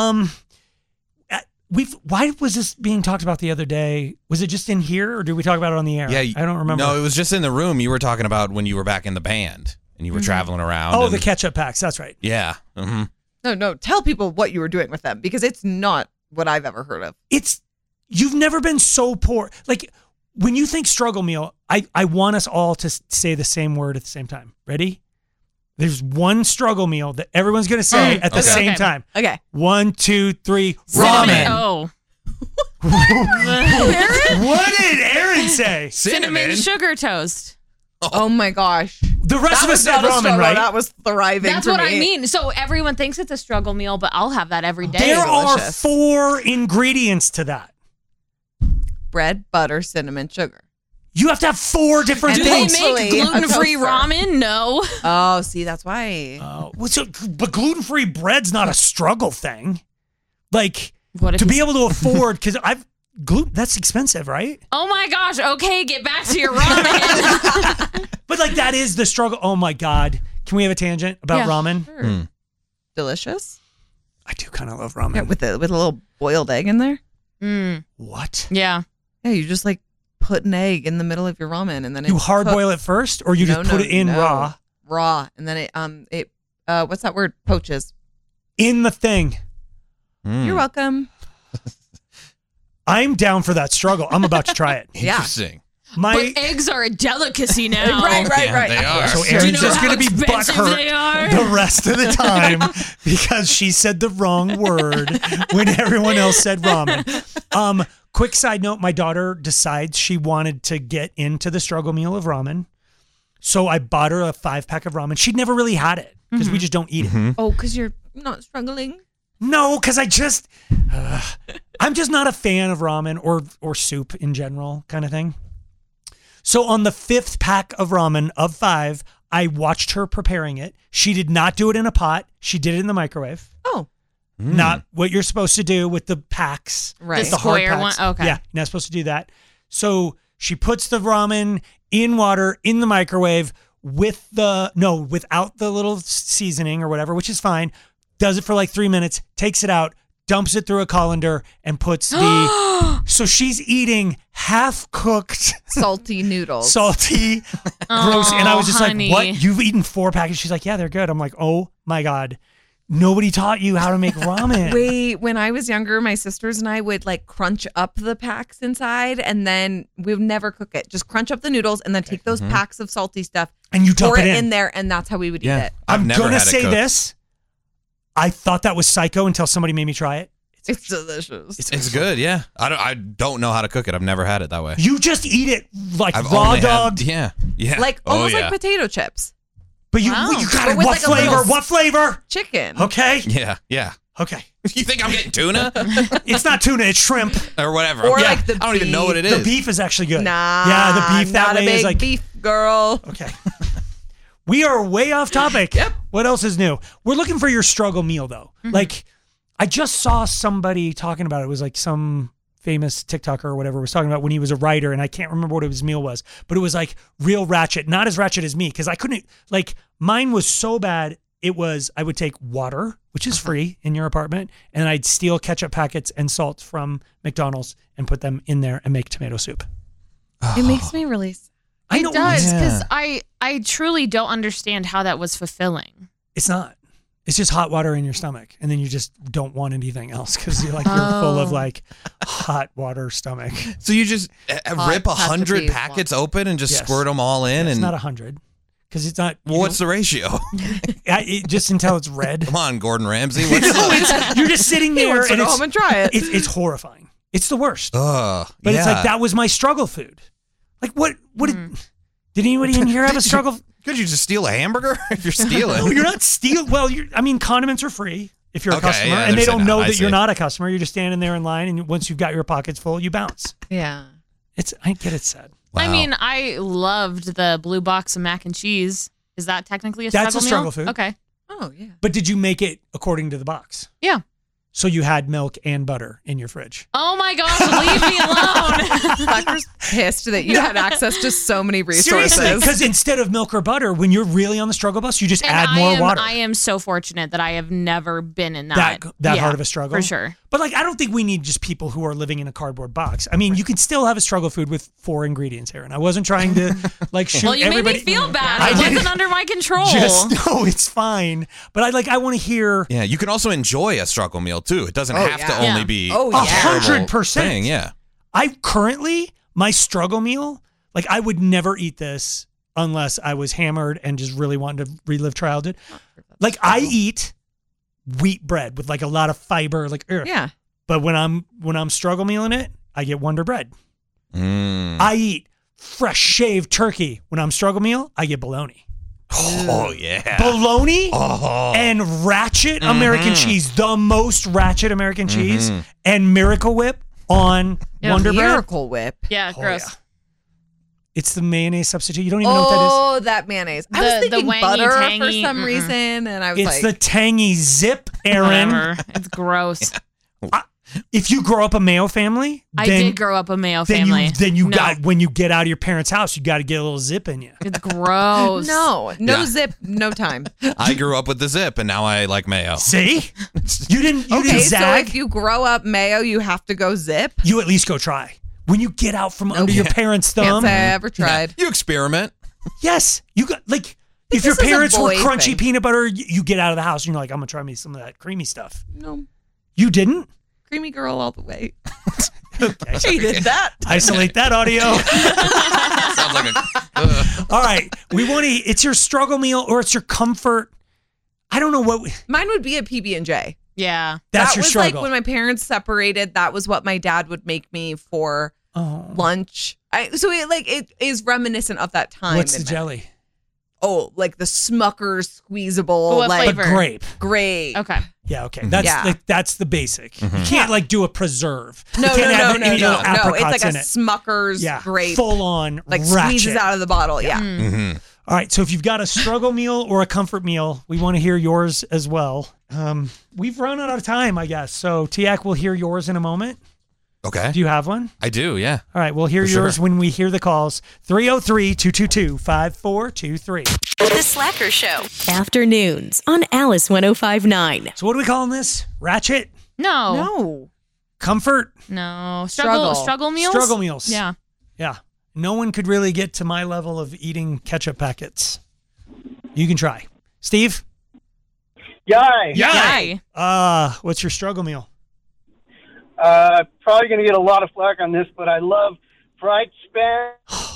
Why was this being talked about the other day? Was it just in here or did we talk about it on the air? Yeah. I don't remember. No, it was just in the room. You were talking about when you were back in the band and you were traveling around. Oh, and- the ketchup packs. That's right. Yeah. Mm-hmm. No. Tell people what you were doing with them because it's not what I've ever heard of. You've never been so poor. Like when you think struggle meal, I want us all to say the same word at the same time. Ready? There's one struggle meal that everyone's going to say at the Okay. same Okay. time. Okay. 1, 2, 3. Cinnamon. Ramen. Oh. What did Aaron say? Cinnamon sugar toast. Oh my gosh. The rest of us said not a ramen, struggle. right? That was thriving. That's for what me. I mean. So everyone thinks it's a struggle meal, but I'll have that every day. There are delicious. 4 ingredients to that. Bread, butter, cinnamon, sugar. You have to have 4 different Do And they things. Thankfully, make gluten-free a toaster. ramen? No. Oh, see, that's why. But gluten-free bread's not a struggle thing. Like What if to be it's- able to afford, because gluten, that's expensive, right? Oh my gosh. Okay, get back to your ramen. But like that is the struggle. Oh my God. Can we have a tangent about Yeah. ramen? Sure. Delicious. I do kind of love ramen. Yeah, with a little boiled egg in there. What? Yeah. Yeah, you just like put an egg in the middle of your ramen and then You hard boil it first or you just put it in raw? Raw, and then it what's that word? Poaches. In the thing. You're welcome. I'm down for that struggle. I'm about to try it. Yeah. Interesting. My But eggs are a delicacy now. Right. Yeah, they are. So Do you Aaron's know just how going to be expensive they butthurt are? the rest of the time because she said the wrong word when everyone else said ramen. Quick side note, my daughter decides she wanted to get into the struggle meal of ramen. So I bought her a 5-pack of ramen. She'd never really had it because we just don't eat it. Oh, because you're not struggling. No, because I'm just not a fan of ramen or soup in general kind of thing. So on the 5th pack of ramen of 5, I watched her preparing it. She did not do it in a pot. She did it in the microwave. Oh, Not what you're supposed to do with the packs. Right. with The hard square packs. one? Okay. Yeah, you're not supposed to do that. So she puts the ramen in water in the microwave without the little seasoning or whatever, which is fine. Does it for like 3 minutes, takes it out, dumps it through a colander, and puts the. So she's eating half-cooked, salty noodles. salty, gross. And I was just honey. like, "What? You've eaten 4 packets?" She's like, "Yeah, they're good." I'm like, "Oh my God, nobody taught you how to make ramen." Wait, when I was younger, my sisters and I would like crunch up the packs inside, and then we would never cook it. Just crunch up the noodles, and then take those packs of salty stuff And you dump pour it it in. in there, and that's how we would eat Yeah. it. I've I'm never gonna had it say cooked. this. I thought that was psycho until somebody made me try it. It's delicious. It's good, yeah. I don't know how to cook it. I've never had it that way. You just eat it like I've raw only dogged, had, yeah. like Oh, almost yeah. like potato chips. but you Wow. got it. But with What like a flavor? little- What flavor? Chicken. Okay. Yeah, yeah. Okay. You think I'm getting tuna It's not tuna, it's shrimp. or whatever? Or Yeah. like the I don't even know what it is. The beef is actually good. Nah. Yeah, the beef that not way a big is like beef girl. Okay. We are way off topic. Yep. What else is new? We're looking for your struggle meal though. Like I just saw somebody talking about it. It was like some famous TikToker or whatever was talking about when he was a writer, and I can't remember what his meal was, but it was like real ratchet, not as ratchet as me, because I couldn't, like, mine was so bad. It was, I would take water, which is free in your apartment, and I'd steal ketchup packets and salt from McDonald's and put them in there and make tomato soup. It makes me really sad. I It know does, Yeah. because I truly don't understand how that was fulfilling. It's not. It's just hot water in your stomach, and then you just don't want anything else because you're like you're full of like hot water stomach. So you just rip 100 catastrophe packets open and just Yes. squirt them all in, It's and not 100 because it's not. well, what's the ratio? just until it's red? Come on, Gordon Ramsay. What's No, the? you're just sitting He there wants to and go home and try it. It's horrifying. It's the worst. Ugh, But yeah. it's like that was my struggle food. Like what? Did anybody in here have a struggle? Could you just steal a hamburger if you're No, stealing? you're not stealing. Well, I mean, condiments are free if you're a Okay, customer, yeah, and they they're don't saying know that. I that you're see. not a customer. You're just standing there in line, and once you've got your pockets full, you bounce. Yeah. I get it's sad. I Wow. mean, I loved the blue box of mac and cheese. Is that technically a struggle That's a meal? struggle food. Okay. Oh, yeah. But did you make it according to the box? Yeah. So you had milk and butter in your fridge. Oh my gosh, leave me alone. Tucker's pissed that you had access to so many resources. Seriously, because instead of milk or butter, when you're really on the struggle bus, you just And add more water. I am so fortunate that I have never been in that Yeah, hard of a struggle? For sure. But like, I don't think we need just people who are living in a cardboard box. I mean, you can still have a struggle food with 4 ingredients, Aaron. I wasn't trying to like shoot Well, you everybody. made me feel bad. I It did. wasn't under my control. No, it's fine. But I want to hear Yeah, you can also enjoy a struggle meal too. It doesn't Oh, have yeah. to only Yeah. be Oh, a yeah. terrible 100%. thing. Yeah. I currently, my struggle meal, like I would never eat this unless I was hammered and just really wanted to relive childhood. Like I eat wheat bread with like a lot of fiber, like Yeah. But when I'm struggle mealing it, I get Wonder Bread. Mm. I eat fresh shaved turkey. When I'm struggle meal, I get bologna. Oh yeah. Bologna Oh. and ratchet American cheese, the most ratchet American cheese, Mhm. and Miracle Whip on Yeah, Wonder Bread. Miracle Whip. Yeah, Oh, gross. yeah. It's the mayonnaise substitute. You don't even know what that is. Oh, that mayonnaise. I was The thinking wangy, butter for tangy, some reason, and I was It's like, the tangy zip, Aaron. Whatever. It's gross. If you grow up a Mayo family, I then, did grow up a Mayo then family. you No. got when you get out of your parents' house, you got to get a little zip in you. It's gross. no Yeah. zip, no time. I grew up with the zip, and now I like mayo. See, you didn't Okay, so zag. if you grow up mayo, you have to go zip. You at least go try. When you get out from under your parents' Can't thumb, say I ever tried. You experiment. yes, you got like if this your is a parents were boy crunchy thing. peanut butter, you get out of the house and you're like, I'm gonna try me some of that creamy stuff. No, You didn't? creamy girl all the way. Okay. She did that. Isolate that audio. Sounds like a. All right, we want to. It's your struggle meal or it's your comfort. I don't know what. Mine would be a PB&J. Yeah. That's that your was struggle. like when my parents separated. That was what my dad would make me for Oh. lunch. So it is reminiscent of that time. What's the in my- jelly? Oh, like the Smucker's squeezable, What like But flavor? grape. grape. Okay. Yeah, okay. That's Yeah. like that's the basic. You can't like do a preserve. No, you can't no, have no, any no. little It's apricots like a in it. Smucker's Yeah, grape, full on like ratchet. squeezes out of the bottle. Yeah. Mhm. All right, so if you've got a struggle meal or a comfort meal, we want to hear yours as well. We've run out of time, I guess. So Tiak will hear yours in a moment. Okay. Do you have one? I do. Yeah. All right, we'll hear For yours sure. when we hear the calls. 303-222-5423. The Slacker Show. Afternoons on Alice 105.9. So what are we calling this? Ratchet? No. No. Comfort? No. Struggle. Struggle meals? Struggle meals. Yeah. Yeah. No one could really get to my level of eating ketchup packets. You can try. Steve? Yay. Yay. What's your struggle meal? Probably going to get a lot of flack on this, but I love fried spam.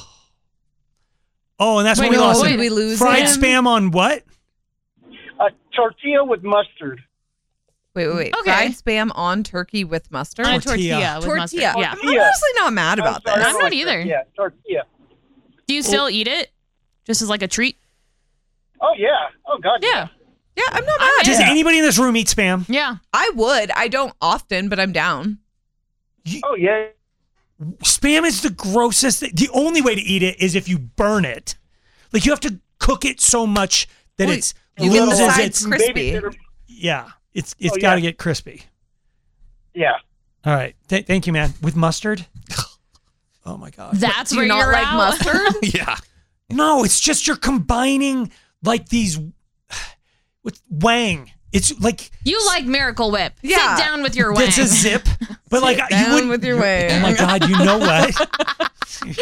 Oh, and that's Wait, when we no, lost wait. it. Did we lose Fried him? spam on what? Tortilla with mustard. Wait. Okay. Fried spam on turkey with mustard. On a Tortilla. tortilla with mustard. Tortilla. Yeah. I'm honestly not mad about I'm sorry, this. I'm not either. Yeah, tortilla. Do you still eat it? Just as like a treat? Oh, yeah. Oh, God. Yeah. Yeah, I'm not mad. Does anybody in this room eat Spam? Yeah. I would. I don't often, but I'm down. Oh, yeah. Spam is the grossest. The only way to eat it is if you burn it. Like you have to cook it so much that Well, it's you get the loses sides its crispy. Babysitter- yeah. It's Oh, got to yeah. get crispy. Yeah. All right. Thank you, man. With mustard. Oh my god. That's Do where you not you're like out? mustard? Yeah. No, it's just you're combining like these with Wang. It's like You like Miracle Whip. Yeah. Sit down with your wang. it's a zip, but like you Down wouldn't. with your Wang. Oh my god, you know what?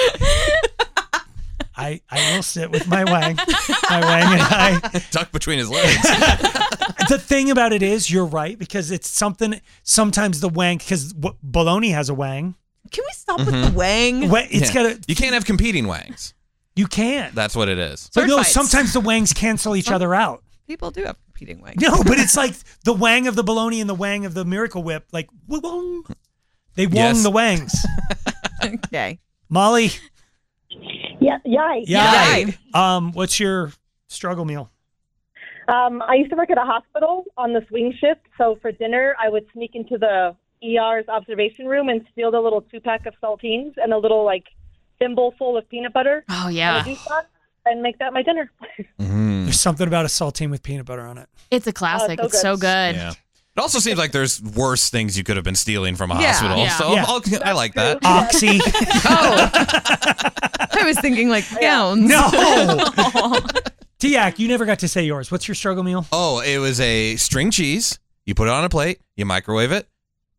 I will sit with my Wang, and I. Tucked between his legs. The thing about it is, you're right because it's something. Sometimes the Wang, because bologna has a Wang. Can we stop with the Wang? It's Yeah. got a. You can't have competing wangs. You can. That's what it is. But Sword no, fights. sometimes the Wangs cancel each other out. People do have competing Wangs. No, but it's like the Wang of the bologna and the Wang of the Miracle Whip. Like, wong. They wong Yes. the Wangs. Okay. Molly. Yeah, yay. Yeah. What's your struggle meal? I used to work at a hospital on the swing shift, so for dinner I would sneak into the ER's observation room and steal the little 2-pack of saltines and a little like thimble full of peanut butter. Oh, and yeah. a juice box, and make that my dinner. There's something about a saltine with peanut butter on it. It's a classic. so It's so good. good. Yeah. It also seems like there's worse things you could have been stealing from a Yeah. hospital. Yeah. So Yeah. I like that. Oxy. I was thinking like gowns. No. Tiak, you never got to say yours. What's your struggle meal? Oh, it was a string cheese. You put it on a plate. You microwave it.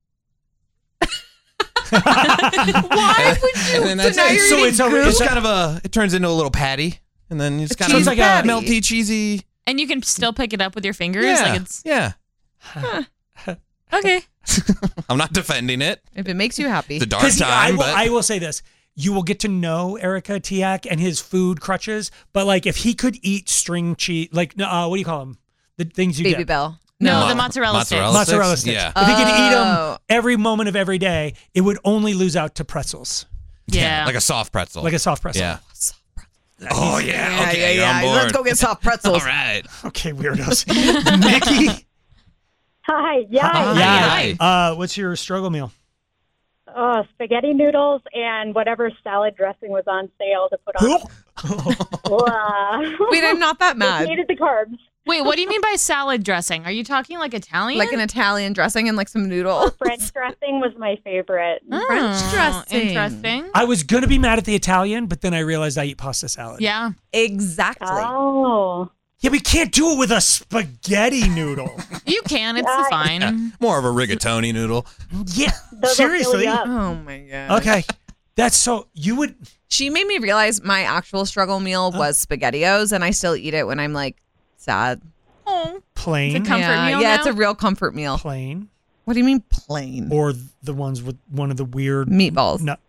Why would you? And then that's now it. you're So eating it's a- goo? It's kind of a. It turns into a little patty, and then it's kind cheese of like like a- melty, cheesy. And you can still pick it up with your fingers. Yeah, Like it's yeah. okay. I'm not defending it. If it makes you happy. It's a dark 'Cause time, I but will say this. You will get to know Erica Tiak and his food crutches, but like if he could eat string cheese, like what do you call them? The things you Baby get. Bell. No, the mozzarella sticks. Mozzarella sticks. Yeah. If he could eat them Oh. every moment of every day, it would only lose out to pretzels, Yeah. like a soft pretzel. like a soft pretzel. Yeah. Oh yeah. Okay, you're yeah. on board. Let's go get soft pretzels. All right. Okay, weirdos. Nikki. Hi, yay. Hi. What's your struggle meal? Spaghetti noodles and whatever salad dressing was on sale to put on. Wait, I'm not that mad. Needed the carbs. Wait, what do you mean by salad dressing? Are you talking like Italian? Like an Italian dressing and like some noodles. French dressing was my favorite. Oh, dressing. Interesting. I was gonna be mad at the Italian, but then I realized I eat pasta salad. Yeah. Exactly. Oh. Yeah, we can't do it with a spaghetti noodle. You can. It's Yeah. fine. More of a rigatoni noodle. Yeah, Those seriously. Are filling up. Oh my god. Okay, that's so you would. She made me realize my actual struggle meal was SpaghettiOs, and I still eat it when I'm like sad. Oh. Plain, It's a comfort yeah, meal yeah, now? it's a real comfort meal. plain, What do you mean plain? or the ones with one of the weird Meatballs. No,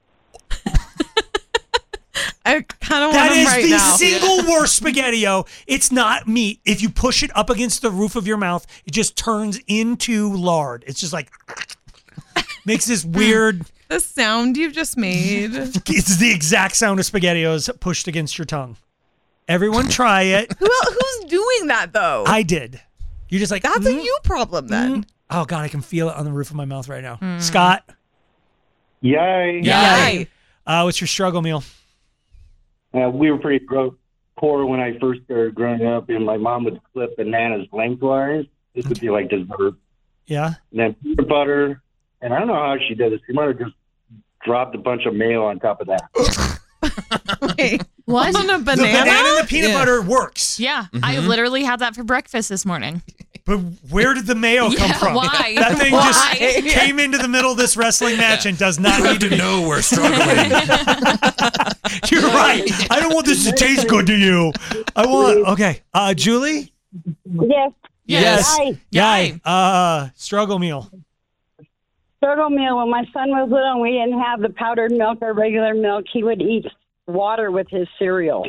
I kind of want that them is right the now. single worst spaghettio. It's not meat. If you push it up against the roof of your mouth, it just turns into lard. It's just like makes this weird. The sound you've just made. It's the exact sound of SpaghettiOs pushed against your tongue. Everyone try it. Who's doing that though? I did. You're just like That's a you problem then. Oh God, I can feel it on the roof of my mouth right now. Scott, Yay. Yay. what's your struggle meal? We were pretty poor when I first started growing up, and my mom would flip bananas lengthwise. This would be like dessert. Yeah. And then peanut butter. And I don't know how she did this. She might have just dropped a bunch of mayo on top of that. Wait, What? on a The banana? banana and the peanut Yeah. butter works. Yeah. I literally had that for breakfast this morning. But where did the mayo come Yeah, from? why? That thing Why? just came into the middle of this wrestling match and does not You need have to to be. know we're struggling. You're right. I don't want this to taste good to you. I want. Okay. Julie? Yes. Yes. Yay. Yay. Struggle meal. Struggle meal. When my son was little and we didn't have the powdered milk or regular milk, he would eat water with his cereal.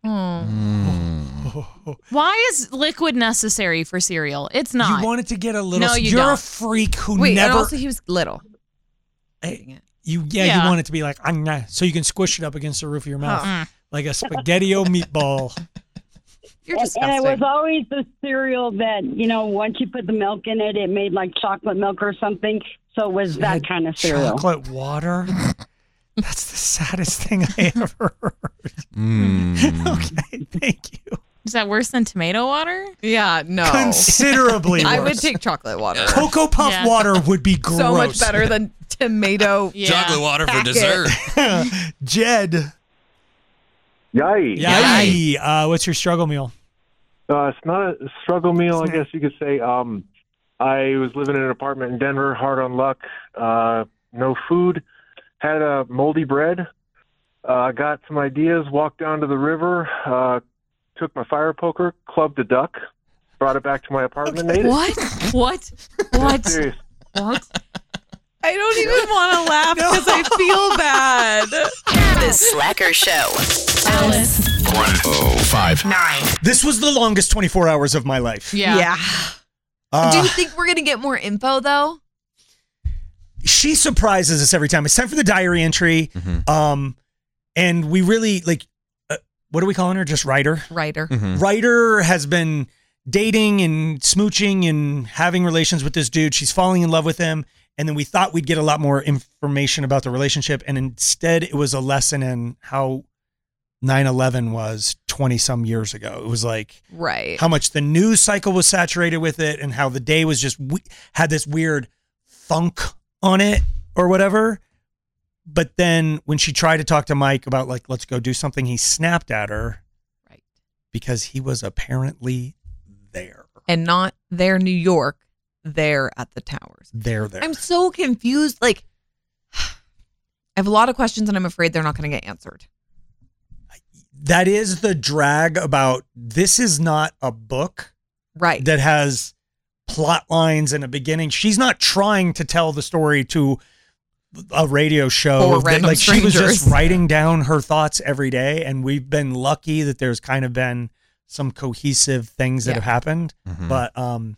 Why is liquid necessary for cereal? It's not. You wanted to get a little. No, you You're a don't. freak who Wait, never. and also he was little. You Yeah. want it to be like so you can squish it up against the roof of your mouth Mm. like a spaghettio meatball. You're And disgusting. it was always the cereal that, once you put the milk in it, it made like chocolate milk or something. So it was that kind of cereal. Chocolate water? That's the saddest thing I ever heard. Okay, thank you. Is that worse than tomato water? Yeah, no. Considerably worse. I would take chocolate water. Cocoa Puff Yeah. water would be gross. So much better than tomato. Chocolate water for Packet. dessert. Jed. Yay. Yay. What's your struggle meal? It's not a struggle meal, I guess you could say. I was living in an apartment in Denver, hard on luck, no food, had a moldy bread, got some ideas, walked down to the river, took my fire poker, clubbed a duck, brought it back to my apartment, and ate it. What? What? Serious. What? I don't even want to laugh because I feel bad. The Slacker Show. Alice. 105.9. This was the longest 24 hours of my life. Yeah. Do you think we're going to get more info, though? She surprises us every time. It's time for the diary entry. And we really, what are we calling her? Just Ryder? Ryder. Ryder has been dating and smooching and having relations with this dude. She's falling in love with him. And then we thought we'd get a lot more information about the relationship. And instead, it was a lesson in how 9/11 was 20 some years ago. It was like Right. how much the news cycle was saturated with it and how the day was just had this weird thunk on it or whatever. But then when she tried to talk to Mike about let's go do something, he snapped at her. Right. Because he was apparently there. And not there, New York, there at the towers. There. I'm so confused. I have a lot of questions and I'm afraid they're not going to get answered. That is the drag about this is not a book. Right. That has plot lines and a beginning. She's not trying to tell the story to a radio show. Or random she was just strangers. writing down her thoughts every day, and we've been lucky that there's kind of been some cohesive things that have happened. But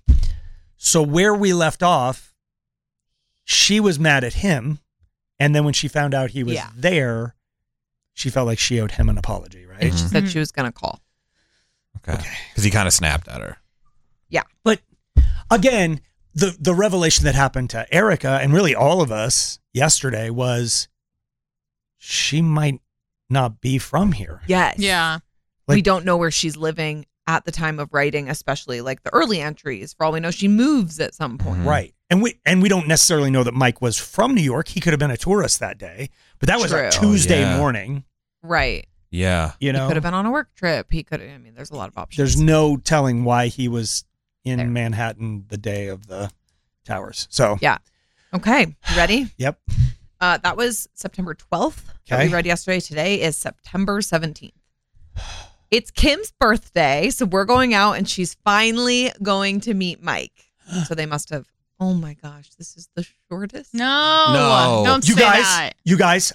so where we left off, she was mad at him, and then when she found out he was there, she felt like she owed him an apology, right? And she said she was going to call. Okay. Because he kind of snapped at her. Yeah. But again, the revelation that happened to Erica and really all of us yesterday was she might not be from here. Yes. Yeah. We don't know where she's living at the time of writing, especially the early entries. For all we know, she moves at some point. Right. And we don't necessarily know that Mike was from New York. He could have been a tourist that day, but that was a True. Tuesday morning. Right. Yeah. You know, He could have been on a work trip. He could have, there's a lot of options. there's no telling why he was in Manhattan the day of the towers. So Yeah. Okay. You ready? Yep. That was September 12th that Okay. we read yesterday. Today is September 17th. It's Kim's birthday, so we're going out and she's finally going to meet Mike. So they must have, oh my gosh, this is the shortest. No. Don't say that. You guys,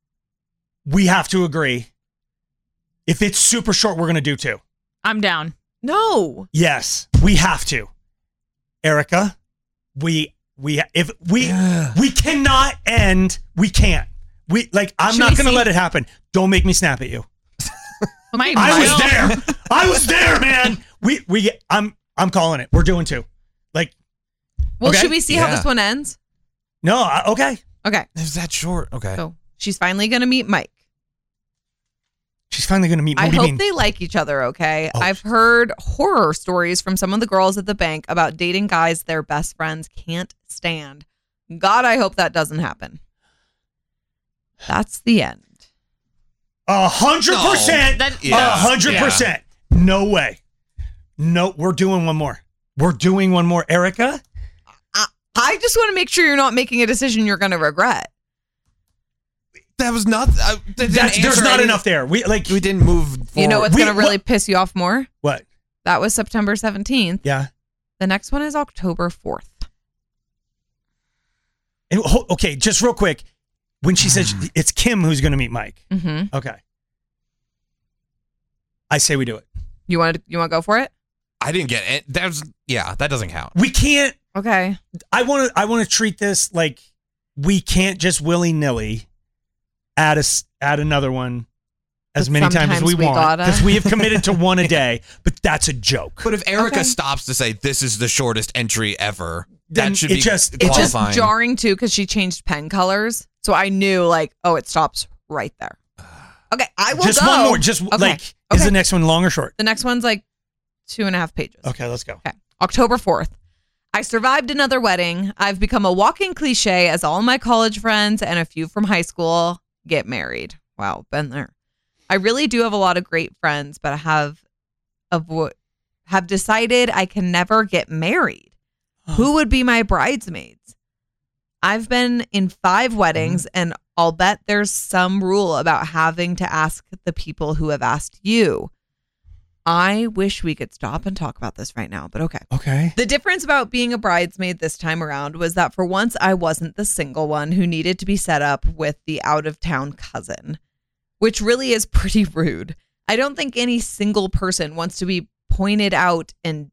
we have to agree. If it's super short, we're going to do 2. I'm down. No. Yes, we have to. Erica, we cannot end. We can't. I'm Should not we going to see? let it happen. Don't make me snap at you. My I was braille- there. I was there, man. I'm calling it. We're doing 2. Well, okay? should we see how this one ends? No, okay. Okay. Is that short? Okay. So she's finally going to meet Mike. She's finally going to meet. I What do you hope mean? they like each other, okay? I've heard horror stories from some of the girls at the bank about dating guys their best friends can't stand. God, I hope that doesn't happen. That's the end. 100%. 100%. No way. No, we're doing one more. Erica? I just want to make sure you're not making a decision you're going to regret. That was not. There's not enough there. We didn't move forward. You know what's going to really piss you off more? What? That was September 17th. Yeah. The next one is October 4th. And, okay, just real quick. When she said it's Kim who's going to meet Mike. Mm-hmm. Okay. I say we do it. You want to go for it? I didn't get it. That doesn't count. We can't. Okay. I want to treat this like we can't just willy-nilly add another one as But many times as sometimes we we want gotta. because we have committed to one a day. But that's a joke. But if Erica Okay. stops to say this is the shortest entry ever, Then that should it be just- It's just qualifying. jarring too because she changed pen colors. So I knew like, oh, it stops right there. Okay, I will Just go. one more. Just Okay. like, is Okay. the next one long or short? The next one's like 2.5 pages. Okay, let's go. Okay. October 4th. I survived another wedding. I've become a walking cliche as all my college friends and a few from high school get married. Wow, been there. I really do have a lot of great friends, but I have decided I can never get married. Who would be my bridesmaids? I've been in 5 weddings, and I'll bet there's some rule about having to ask the people who have asked you. I wish we could stop and talk about this right now, but okay. Okay. The difference about being a bridesmaid this time around was that for once I wasn't the single one who needed to be set up with the out-of-town cousin, which really is pretty rude. I don't think any single person wants to be pointed out and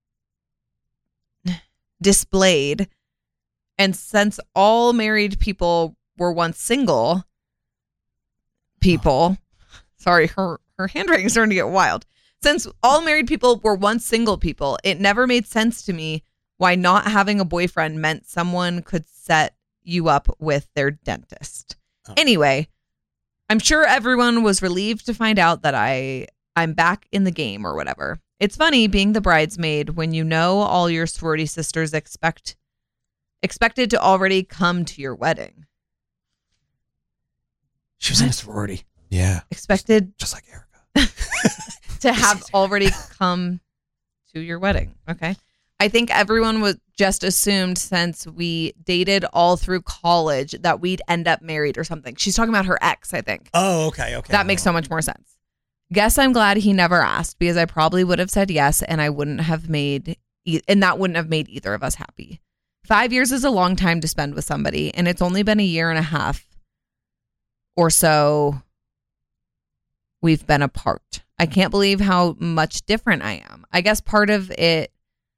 displayed. And since all married people were once single people, sorry, her handwriting's starting to get wild. Since all married people were once single people, it never made sense to me why not having a boyfriend meant someone could set you up with their dentist. Anyway, I'm sure everyone was relieved to find out that I'm back in the game or whatever. It's funny being the bridesmaid when you know all your sorority sisters expected to already come to your wedding. She was in a sorority. Yeah. Expected just like Erica to have already come to your wedding. Okay. I think everyone was just assumed since we dated all through college that we'd end up married or something. She's talking about her ex, I think. Oh, okay. That makes so much more sense. Guess I'm glad he never asked because I probably would have said yes and I wouldn't have made that wouldn't have made either of us happy. 5 years is a long time to spend with somebody, and it's only been a year and a half or so we've been apart. I can't believe how much different I am. I guess part of it's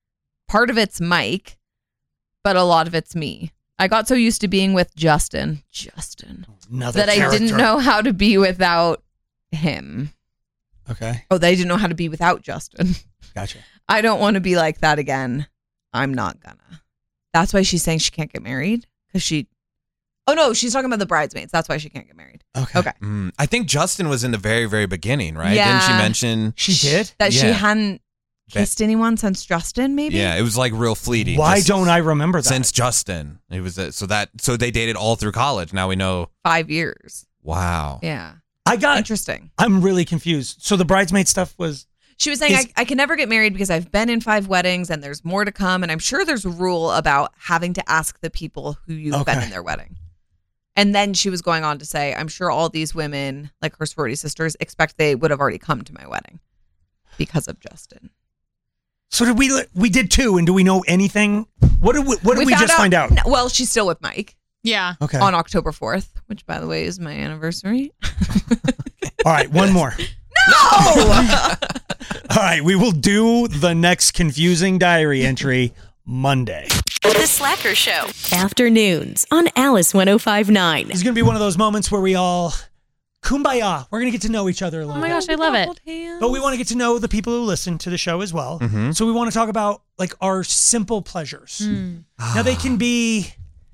Mike, but a lot of it's me. I got so used to being with Justin, Another that I didn't character. know how to be without him. Okay. Oh, they didn't know how to be without Justin. Gotcha. I don't want to be like that again. I'm not gonna. That's why she's saying she can't get married because oh no, she's talking about the bridesmaids. That's why she can't get married. Okay. I think Justin was in the very, very beginning, right? Yeah. Didn't she mention she did that she Yeah. hadn't kissed anyone since Justin? Maybe. Yeah, it was like real fleeting. Why just don't I remember that? Since Justin, it was so they dated all through college. Now we know. 5 years. Wow. Yeah. Interesting. I'm really confused. So the bridesmaid stuff was. She was saying, I can never get married because I've been in 5 weddings and there's more to come. And I'm sure there's a rule about having to ask the people who you've been in their wedding. And then she was going on to say, I'm sure all these women, like her sorority sisters, expect they would have already come to my wedding because of Justin. So did we did 2, and do we know anything? What did we found just find out? No, well, she's still with Mike. Yeah. Okay. On October 4th, which by the way is my anniversary. All right, one more. No! All right, we will do the next confusing diary entry Monday. The Slacker Show. Afternoons on Alice 105.9. It's going to be one of those moments where we all kumbaya. We're going to get to know each other a little Oh my bit. gosh, I love it. But we want to get to know the people who listen to the show as well. Mhm. So we want to talk about like our simple pleasures. Now they can be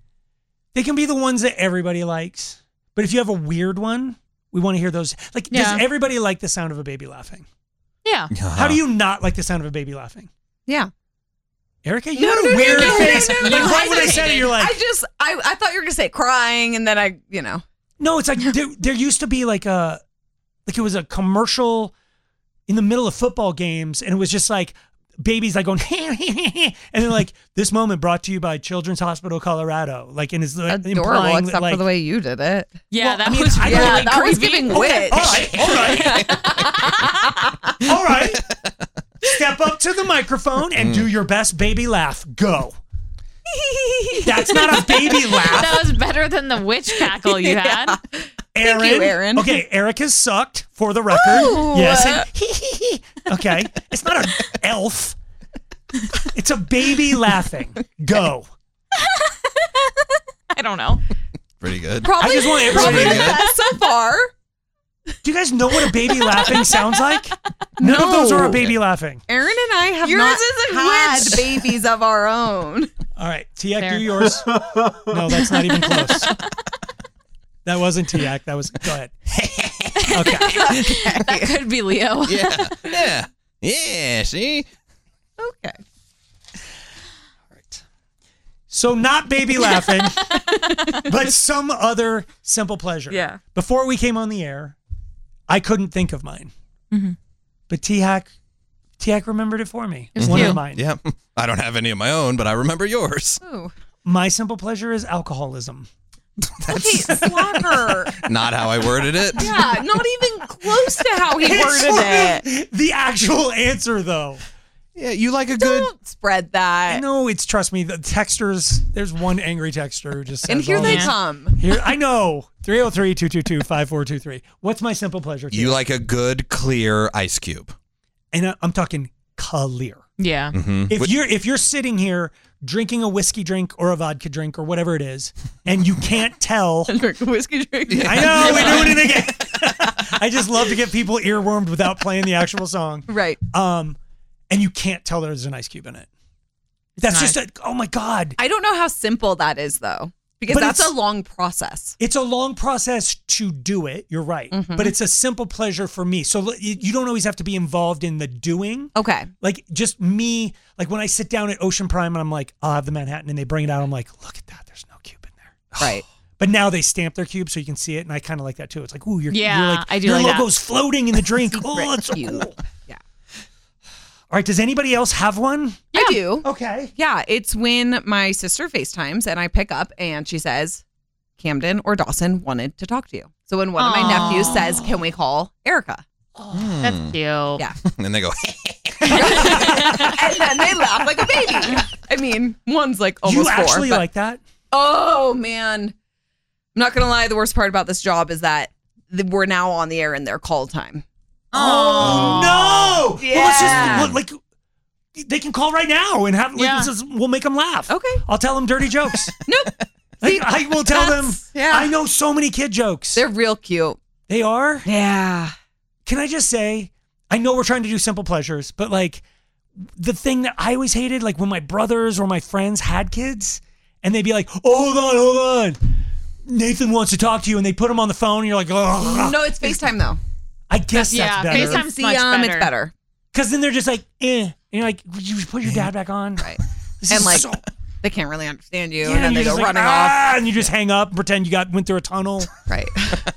the ones that everybody likes. But if you have a weird one, we want to hear those. Like, Yeah. does everybody like the sound of a baby laughing? Yeah. How do you not like the sound of a baby laughing? Yeah. Erica, you had a weird face. no, Like right when I said it, you're like, I thought you were going to say crying and then No, it's like there used to be like it was a commercial in the middle of football games, and it was just like babies like going and then like this moment brought to you by Children's Hospital Colorado, like and it's adorable implying except that, like, for the way you did it. Yeah, Well, that I mean, was I really don't- that was creepy. giving Okay, witch. all right. Step up to the microphone and do your best baby laugh. Go. That's not a baby laugh. That was better than the witch cackle you had. Aaron. Thank you, Aaron. Okay, Erica's sucked for the record. Ooh. Yes. and okay. It's not an elf. It's a baby laughing. Go. I don't know. Pretty good. Probably, I just want everybody probably to the know. best so far. Do you guys know what a baby laughing sounds like? None of those are a baby laughing. Aaron and I have Yours not isn't had which. babies of our own. All right, Tiak, Fair. do yours. No, that's not even close. That wasn't Tiak. That was. Go ahead. Okay. That could be Leo. Yeah. See. Okay. So not baby laughing, but some other simple pleasure. Yeah. Before we came on the air, I couldn't think of mine. Mm-hmm. But Tiak remembered it for me. There's One two. of mine. Yeah. I don't have any of my own, but I remember yours. Ooh. My simple pleasure is alcoholism. Okay, slacker. Not how I worded it. Yeah, not even close to how he It's worded it. the actual answer, though. Yeah, you like a good. Don't spread that. No, it's, trust me, the texters, there's one angry texter who just says, And here all they this. come. Here, I know. 303-222-5423. What's my simple pleasure? You Tiak? like a good, clear ice cube. And I'm talking clear. Yeah. Mm-hmm. If you're sitting here drinking a whiskey drink or a vodka drink or whatever it is, and you can't tell. Drink a whiskey drink. I know, we're doing it again. I just love to get people earwormed without playing the actual song. Right. And you can't tell there's an ice cube in it. That's nice. just oh my God. I don't know how simple that is though, because But that's it's- a long process. It's a long process to do it. You're right. Mhm. But it's a simple pleasure for me. So you don't always have to be involved in the doing. Okay. Like just me, like when I sit down at Ocean Prime and I'm like, I'll have the Manhattan and they bring it out. I'm like, look at that. There's no cube in there. Right. But now they stamp their cube so you can see it. And I kind of like that too. It's like, ooh, you're like, I do your like that. logo's floating in the drink. Oh, that's so Cute. cool. Yeah. All right. Does anybody else have one? I do. Okay. Yeah, it's when my sister FaceTimes and I pick up and she says, Camden or Dawson wanted to talk to you. So when one of my Aw. nephews says, can we call Erica? That's cute. Yeah. And they go, And then they laugh like a baby. I mean, one's like almost you actually 4. But, like that? oh, man. I'm not going to lie. The worst part about this job is that we're now on the air in their call time. Oh, no. Yeah. Well, let's just, like, they can call right now and have, like, Yeah. we'll make them laugh. Okay. I'll tell them dirty jokes. Nope. Like, I will tell them, Yeah. I know so many kid jokes. They're real cute. They are? Yeah. Can I just say, I know we're trying to do simple pleasures, but like the thing that I always hated, like when my brothers or my friends had kids and they'd be like, hold on. Nathan wants to talk to you. And they put him on the phone and you're like, oh. No, it's FaceTime though. I guess Yeah, that's better. FaceTime's See much better. It's better. Because then they're just like, eh. And you're like, would you put your dad back on? Right. This And is like, so- they can't really understand you. yeah, and then you're they go just like, running off. And you just hang up and pretend you went through a tunnel. Right.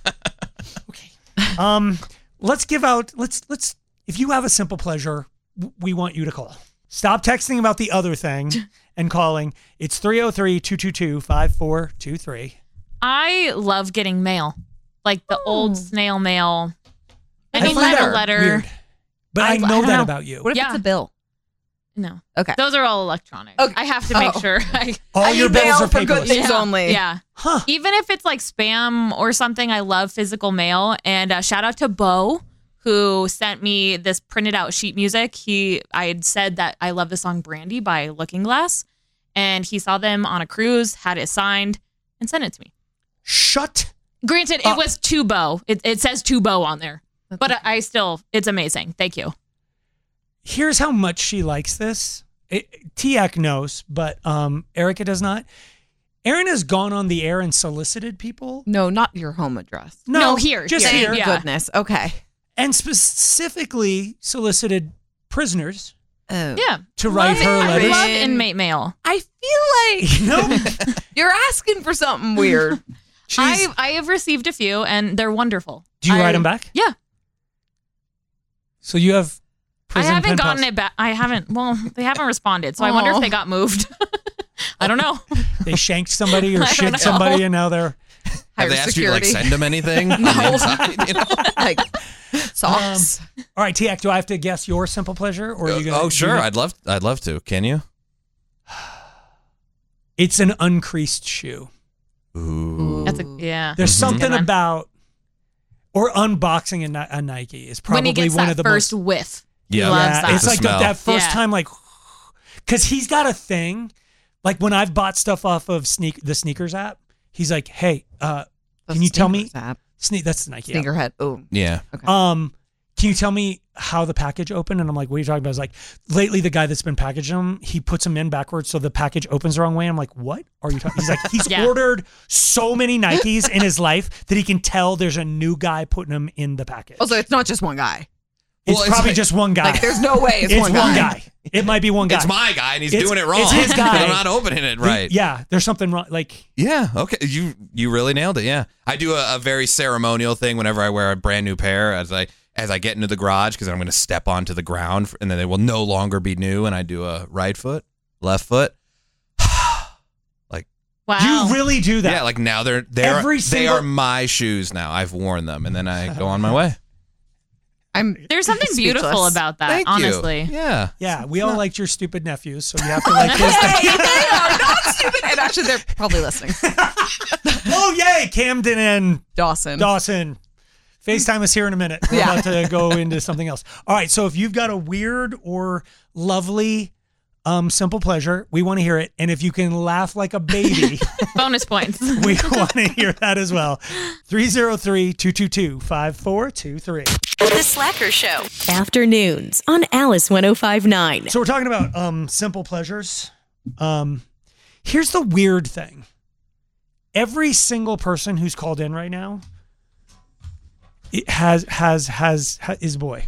Let's give out, let's, if you have a simple pleasure, we want you to call. Stop texting about the other thing and calling. It's 303-222-5423. I love getting mail, like the old snail mail. Any I find letter, that letter. weird. But I know don't that know. about you. What if Yeah. it's a bill? No. Okay. Those are all electronic. Okay. I have to make Oh. sure. All your bills email are for good paperless. things only. Yeah. Huh. Even if it's like spam or something, I love physical mail. And shout out to Bo, who sent me this printed out sheet music. I had said that I love the song Brandy by Looking Glass. And he saw them on a cruise, had it signed, and sent it to me. Shut. Granted, it was to Bo. It says to Bo on there. But I still, it's amazing. Thank you. Here's how much she likes this. Tiak knows, but Erica does not. Erin has gone on the air and solicited people. No, not your home address. No, here, just here. here. Yeah. Goodness. Okay. And specifically solicited prisoners Oh. Yeah. to write her I letters. love inmate mail. I feel like No, you're asking for something weird. she's- I have received a few, and they're wonderful. do you write them back? Yeah. So you have I prison haven't pen gotten pals. it back. I haven't. Well, they haven't responded, so I wonder if Aw. they got moved. I don't know. They shanked somebody or I don't shit know. somebody, and now they're. have Higher they asked you to like security. send them anything? on the inside, you know? Like socks. All right, Tiak, do I have to guess your simple pleasure, or are you gonna? Oh, do sure. that? I'd love to. Can you? It's an uncreased shoe. Ooh. That's yeah. There's Good something one. about, or unboxing a Nike is when probably he gets one that of the first most. whiff. Yeah. He loves Yeah, that. it's The like smell. that first Yeah. time, like, because he's got a thing. Like when I've bought stuff off of the sneakers app, he's like, "Hey, can you tell me That's the Nike app. Sneakerhead. Oh. Yeah. Can you tell me how the package opened? And I'm like, what are you talking about? I was like, lately the guy that's been packaging them, he puts them in backwards so the package opens the wrong way. I'm like, what are you talking? He's like, he's ordered so many Nikes in his life that he can tell there's a new guy putting them in the package. Also, it's not just one guy. It's probably just one guy. Like, there's no way it's one guy. It might be one guy. It's my guy, and he's doing it wrong. It's his guy. I'm not opening it right. Yeah, there's something wrong. Like, yeah, okay, you really nailed it. Yeah, I do a very ceremonial thing whenever I wear a brand new pair as I get into the garage because I'm going to step onto the ground, and then they will no longer be new. And I do a right foot, left foot. Like, wow, you really do that? Yeah, like now they are my shoes now. I've worn them, and then I go on my way. There's something beautiful about that, Thank you. honestly. Yeah. Yeah, we all liked your stupid nephews, so you have to like this. They are not stupid. And actually, they're probably listening. Oh, yay, Camden and Dawson. FaceTime us here in a minute. We're about to go into something else. All right, so if you've got a weird or lovely simple pleasure, we want to hear it. And if you can laugh like a baby, bonus points. We want to hear that as well. 303-222-5423. The Slacker Show. Afternoons on Alice 105.9. So we're talking about simple pleasures. Here's the weird thing. Every single person who's called in right now has boy.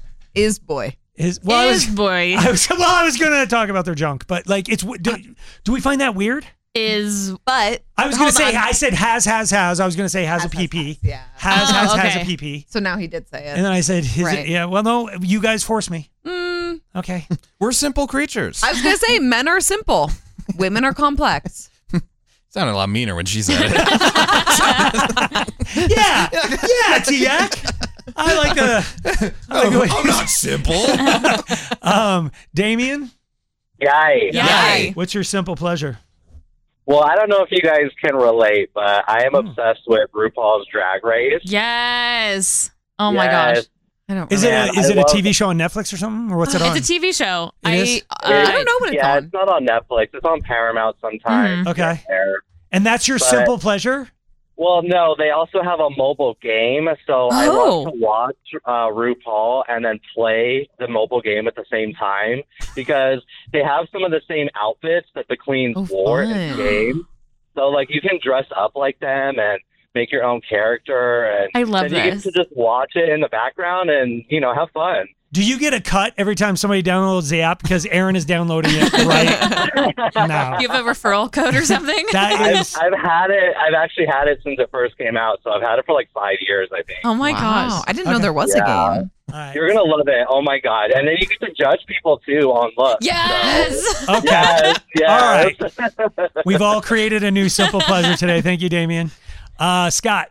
I was going to talk about their junk, but like do we find that weird? But I was going to say, I said has. I was going to say has a PP. Yeah. Has a PP. So now he did say it. And then I said, Right. yeah, well, no, you guys forced me. Okay. We're simple creatures. I was going to say men are simple. Women are complex. Sounded a lot meaner when she said it. Yeah, Tiak. I like the way I'm not simple. Damien? Yay. What's your simple pleasure? Well, I don't know if you guys can relate, but I am obsessed with RuPaul's Drag Race. Yes. Oh my gosh. I don't. Is it a TV show on Netflix or something, or what's it on? It's a TV show. It is? I don't know what it's on. It's not on Netflix. It's on Paramount sometimes. Okay. And that's your simple pleasure? Well, no, they also have a mobile game, so I love to watch RuPaul and then play the mobile game at the same time because they have some of the same outfits that the queens wore in the game. So, like, you can dress up like them and make your own character, and I love then you get to just watch it in the background and, have fun. Do you get a cut every time somebody downloads the app? Because Aaron is downloading it right now. You have a referral code or something? I've had it. I've actually had it since it first came out, so I've had it for like 5 years, I think. Oh my gosh. I didn't know there was a game. Right. You're going to love it. Oh my God. And then you get to judge people too on looks. Yes. So. Okay. Yes. All right. We've all created a new simple pleasure today. Thank you, Damien. Scott.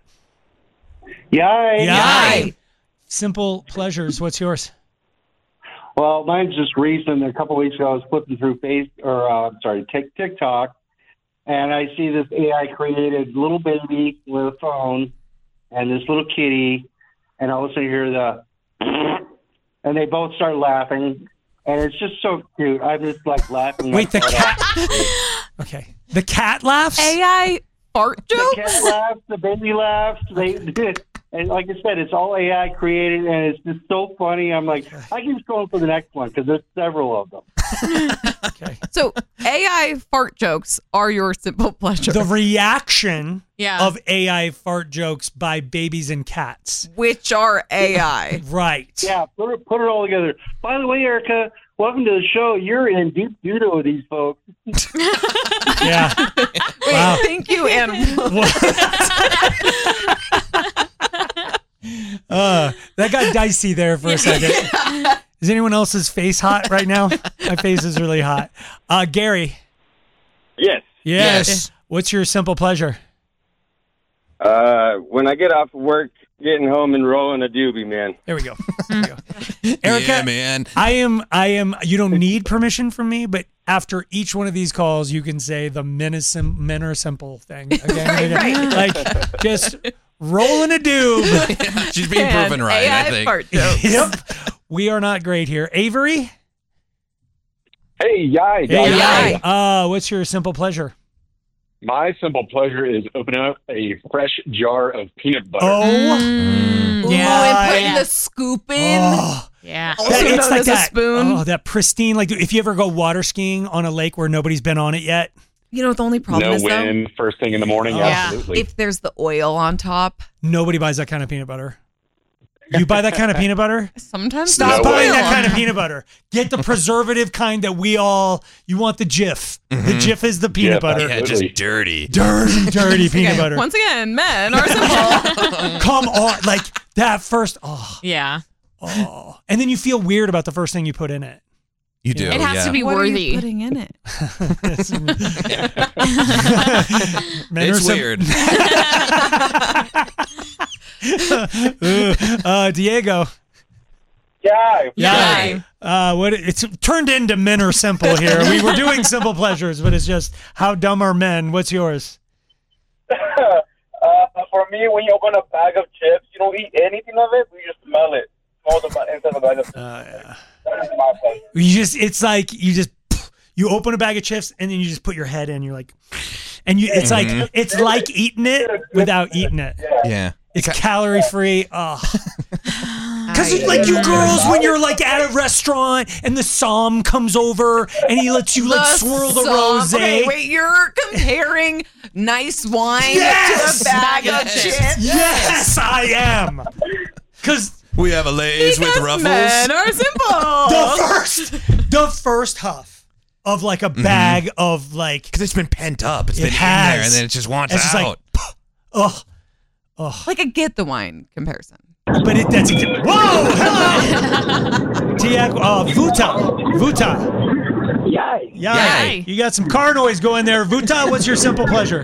Yay. Simple pleasures. What's yours? Well, mine's just recent. A couple weeks ago, I was flipping through TikTok, and I see this AI-created little baby with a phone and this little kitty, and all of a sudden you hear and they both start laughing, and it's just so cute. I'm just like laughing. Wait, the cat. Okay, the cat laughs. AI fart jokes. The cat laughs. The baby laughs. And like I said, it's all AI created, and it's just so funny. I'm like, I can just go for the next one because there's several of them. Okay. So AI fart jokes are your simple pleasure. The reaction Yeah. of AI fart jokes by babies and cats. Which are AI. Right. Yeah, put it all together. By the way, Erica, welcome to the show. You're in deep judo with these folks. Yeah. Wait, Wow. thank you, animal. That got dicey there for a second. Is anyone else's face hot right now? My face is really hot. Gary. Yes. What's your simple pleasure? When I get off work, getting home and rolling a doobie, man. There we go. Erica, yeah, man. I am, you don't need permission from me, but after each one of these calls, you can say the men are simple thing again and again. Right. Like, just rolling a doob. She's being proven right, AI I think. fart jokes. Yep. We are not great here. Avery? Hey, yay. Hey, what's your simple pleasure? My simple pleasure is opening up a fresh jar of peanut butter. Ooh, and putting the scoop in. Yeah. Also known as a spoon. Oh, that pristine. Like, if you ever go water skiing on a lake where nobody's been on it yet. You know what the only problem is, wind, first thing in the morning. Absolutely. If there's the oil on top. Nobody buys that kind of peanut butter. You buy that kind of peanut butter? Sometimes. Stop buying that kind of peanut butter. Get the preservative kind that you want the Jif. The Jif is the peanut butter. Yeah, just dirty. Dirty peanut butter. Once again, men are simple. Come on. Like that first. Yeah. Oh. And then you feel weird about the first thing you put in it. You do. It has to be What worthy. are you putting in it? It's weird. Diego. Yeah. It's turned into men are simple here. We were doing simple pleasures, but it's just how dumb are men? What's yours? For me, when you open a bag of chips, you don't eat anything of it. You just smell it. Smell the inside of the bag of chips. That is my pleasure. You open a bag of chips and then you just put your head in. You're like, and it's like eating it without eating it. Yeah. It's calorie free. Oh. Because it's like you girls when you're like at a restaurant and the som comes over and he lets you like swirl the rosé. Okay, wait, you're comparing nice wine to a bag of chips? Yes, I am. Because we have a Lay's with ruffles. Men are simple. The first huff of like a bag of like, because it's been pent up. It's been in there and then it just wants it's out. Just like, Like a get the wine comparison. But that's exactly. Whoa! Hello! Tiago, Vuta. Yay. You got some car noise going there. Vuta, what's your simple pleasure?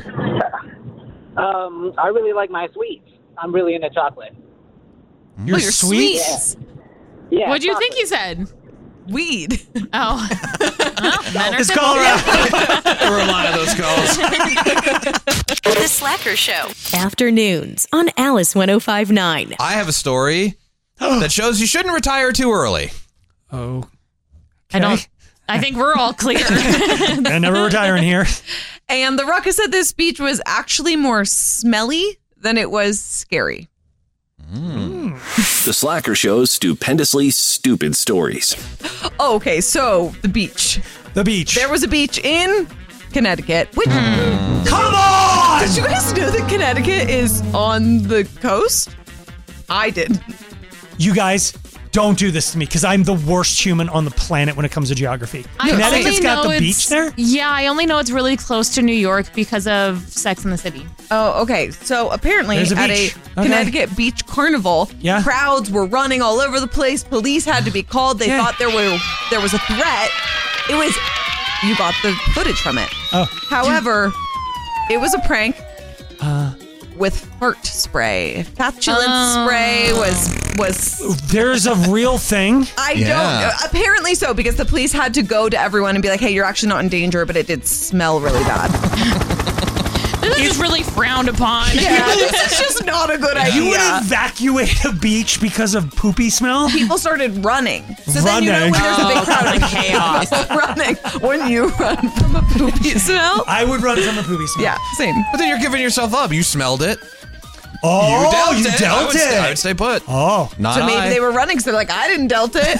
I really like my sweets. I'm really into chocolate. Your sweets? Yeah. What'd you think he said? Weed. Oh. Well, men are It's simple. There were a lot of those calls. The Slacker Show. Afternoons on Alice 105.9. I have a story that shows you shouldn't retire too early. Oh. I think we're all clear. I never retire in here. And the Ruckus said this speech was actually more smelly than it was scary. The Slacker Show's stupendously stupid stories. Oh, okay, so the beach. There was a beach in Connecticut. Which, Come on! Did you guys know that Connecticut is on the coast? I did. You guys, don't do this to me because I'm the worst human on the planet when it comes to geography. Connecticut's got the beach there? Yeah, I only know it's really close to New York because of Sex and the City. Oh, okay. So apparently There's a at beach. a Connecticut beach carnival, crowds were running all over the place. Police had to be called. They thought there was a threat. You got the footage from it. Oh. However, it was a prank with fart spray. Flatulence spray was. There's a real thing? I don't. Apparently so, because the police had to go to everyone and be like, hey, you're actually not in danger, but it did smell really bad. This is just really frowned upon. Yeah, this is just not a good idea. You would evacuate a beach because of poopy smell? People started running. So then you know when there's a big crowd of chaos. Running. Wouldn't you run from a poopy smell? I would run from a poopy smell. Yeah, same. But then you're giving yourself up. You smelled it. Oh, you dealt it. I would stay put. Oh. Not so maybe I. they were running because they're like, I didn't dealt it.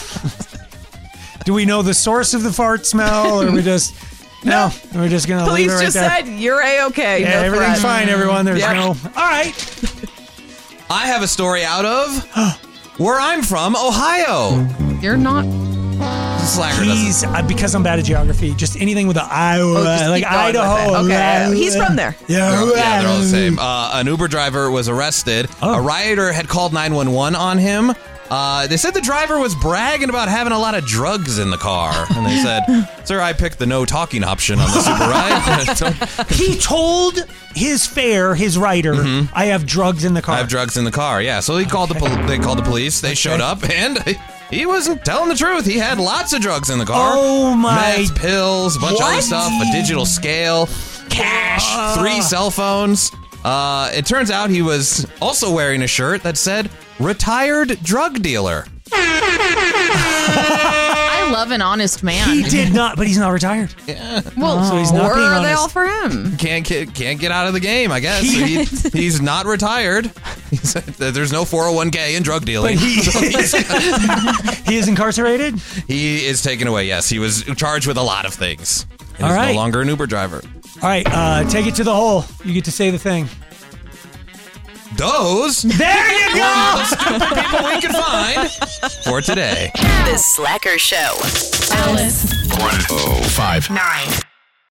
Do we know the source of the fart smell, or are we just... No, we're just going to leave it Police right just there. said, you're A-okay. Yeah, no everything's threat. fine, everyone. There's Yep. no... All right. I have a story out of where I'm from, Ohio. You're not... Slacker He's, because I'm bad at geography, just anything with the Iowa, just like keep going with Idaho. it. Okay, he's from there. Yeah, Yeah, they're all the same. An Uber driver was arrested. A rioter had called 911 on him. They said the driver was bragging about having a lot of drugs in the car. And they said, sir, I picked the no talking option on this Uber ride. He told his rider, I have drugs in the car. I have drugs in the car, yeah. So they called the police. They showed up, and he wasn't telling the truth. He had lots of drugs in the car. Oh, my. Meth, pills, a bunch of other stuff, a digital scale, cash, 3 cell phones. It turns out he was also wearing a shirt that said, retired drug dealer. I I love an honest man. He did not, but he's not retired. Yeah. Well, so he's not or being are honest. they all for him? Can't get out of the game, I guess. He's not retired. There's no 401k in drug dealing. But he is incarcerated? He is taken away, yes. He was charged with a lot of things. And All he's right. no longer an Uber driver. All right, take it to the hole. You get to say the thing. Those There you were go! the stupid people we could find for today. The Slacker Show. Alice 105.9.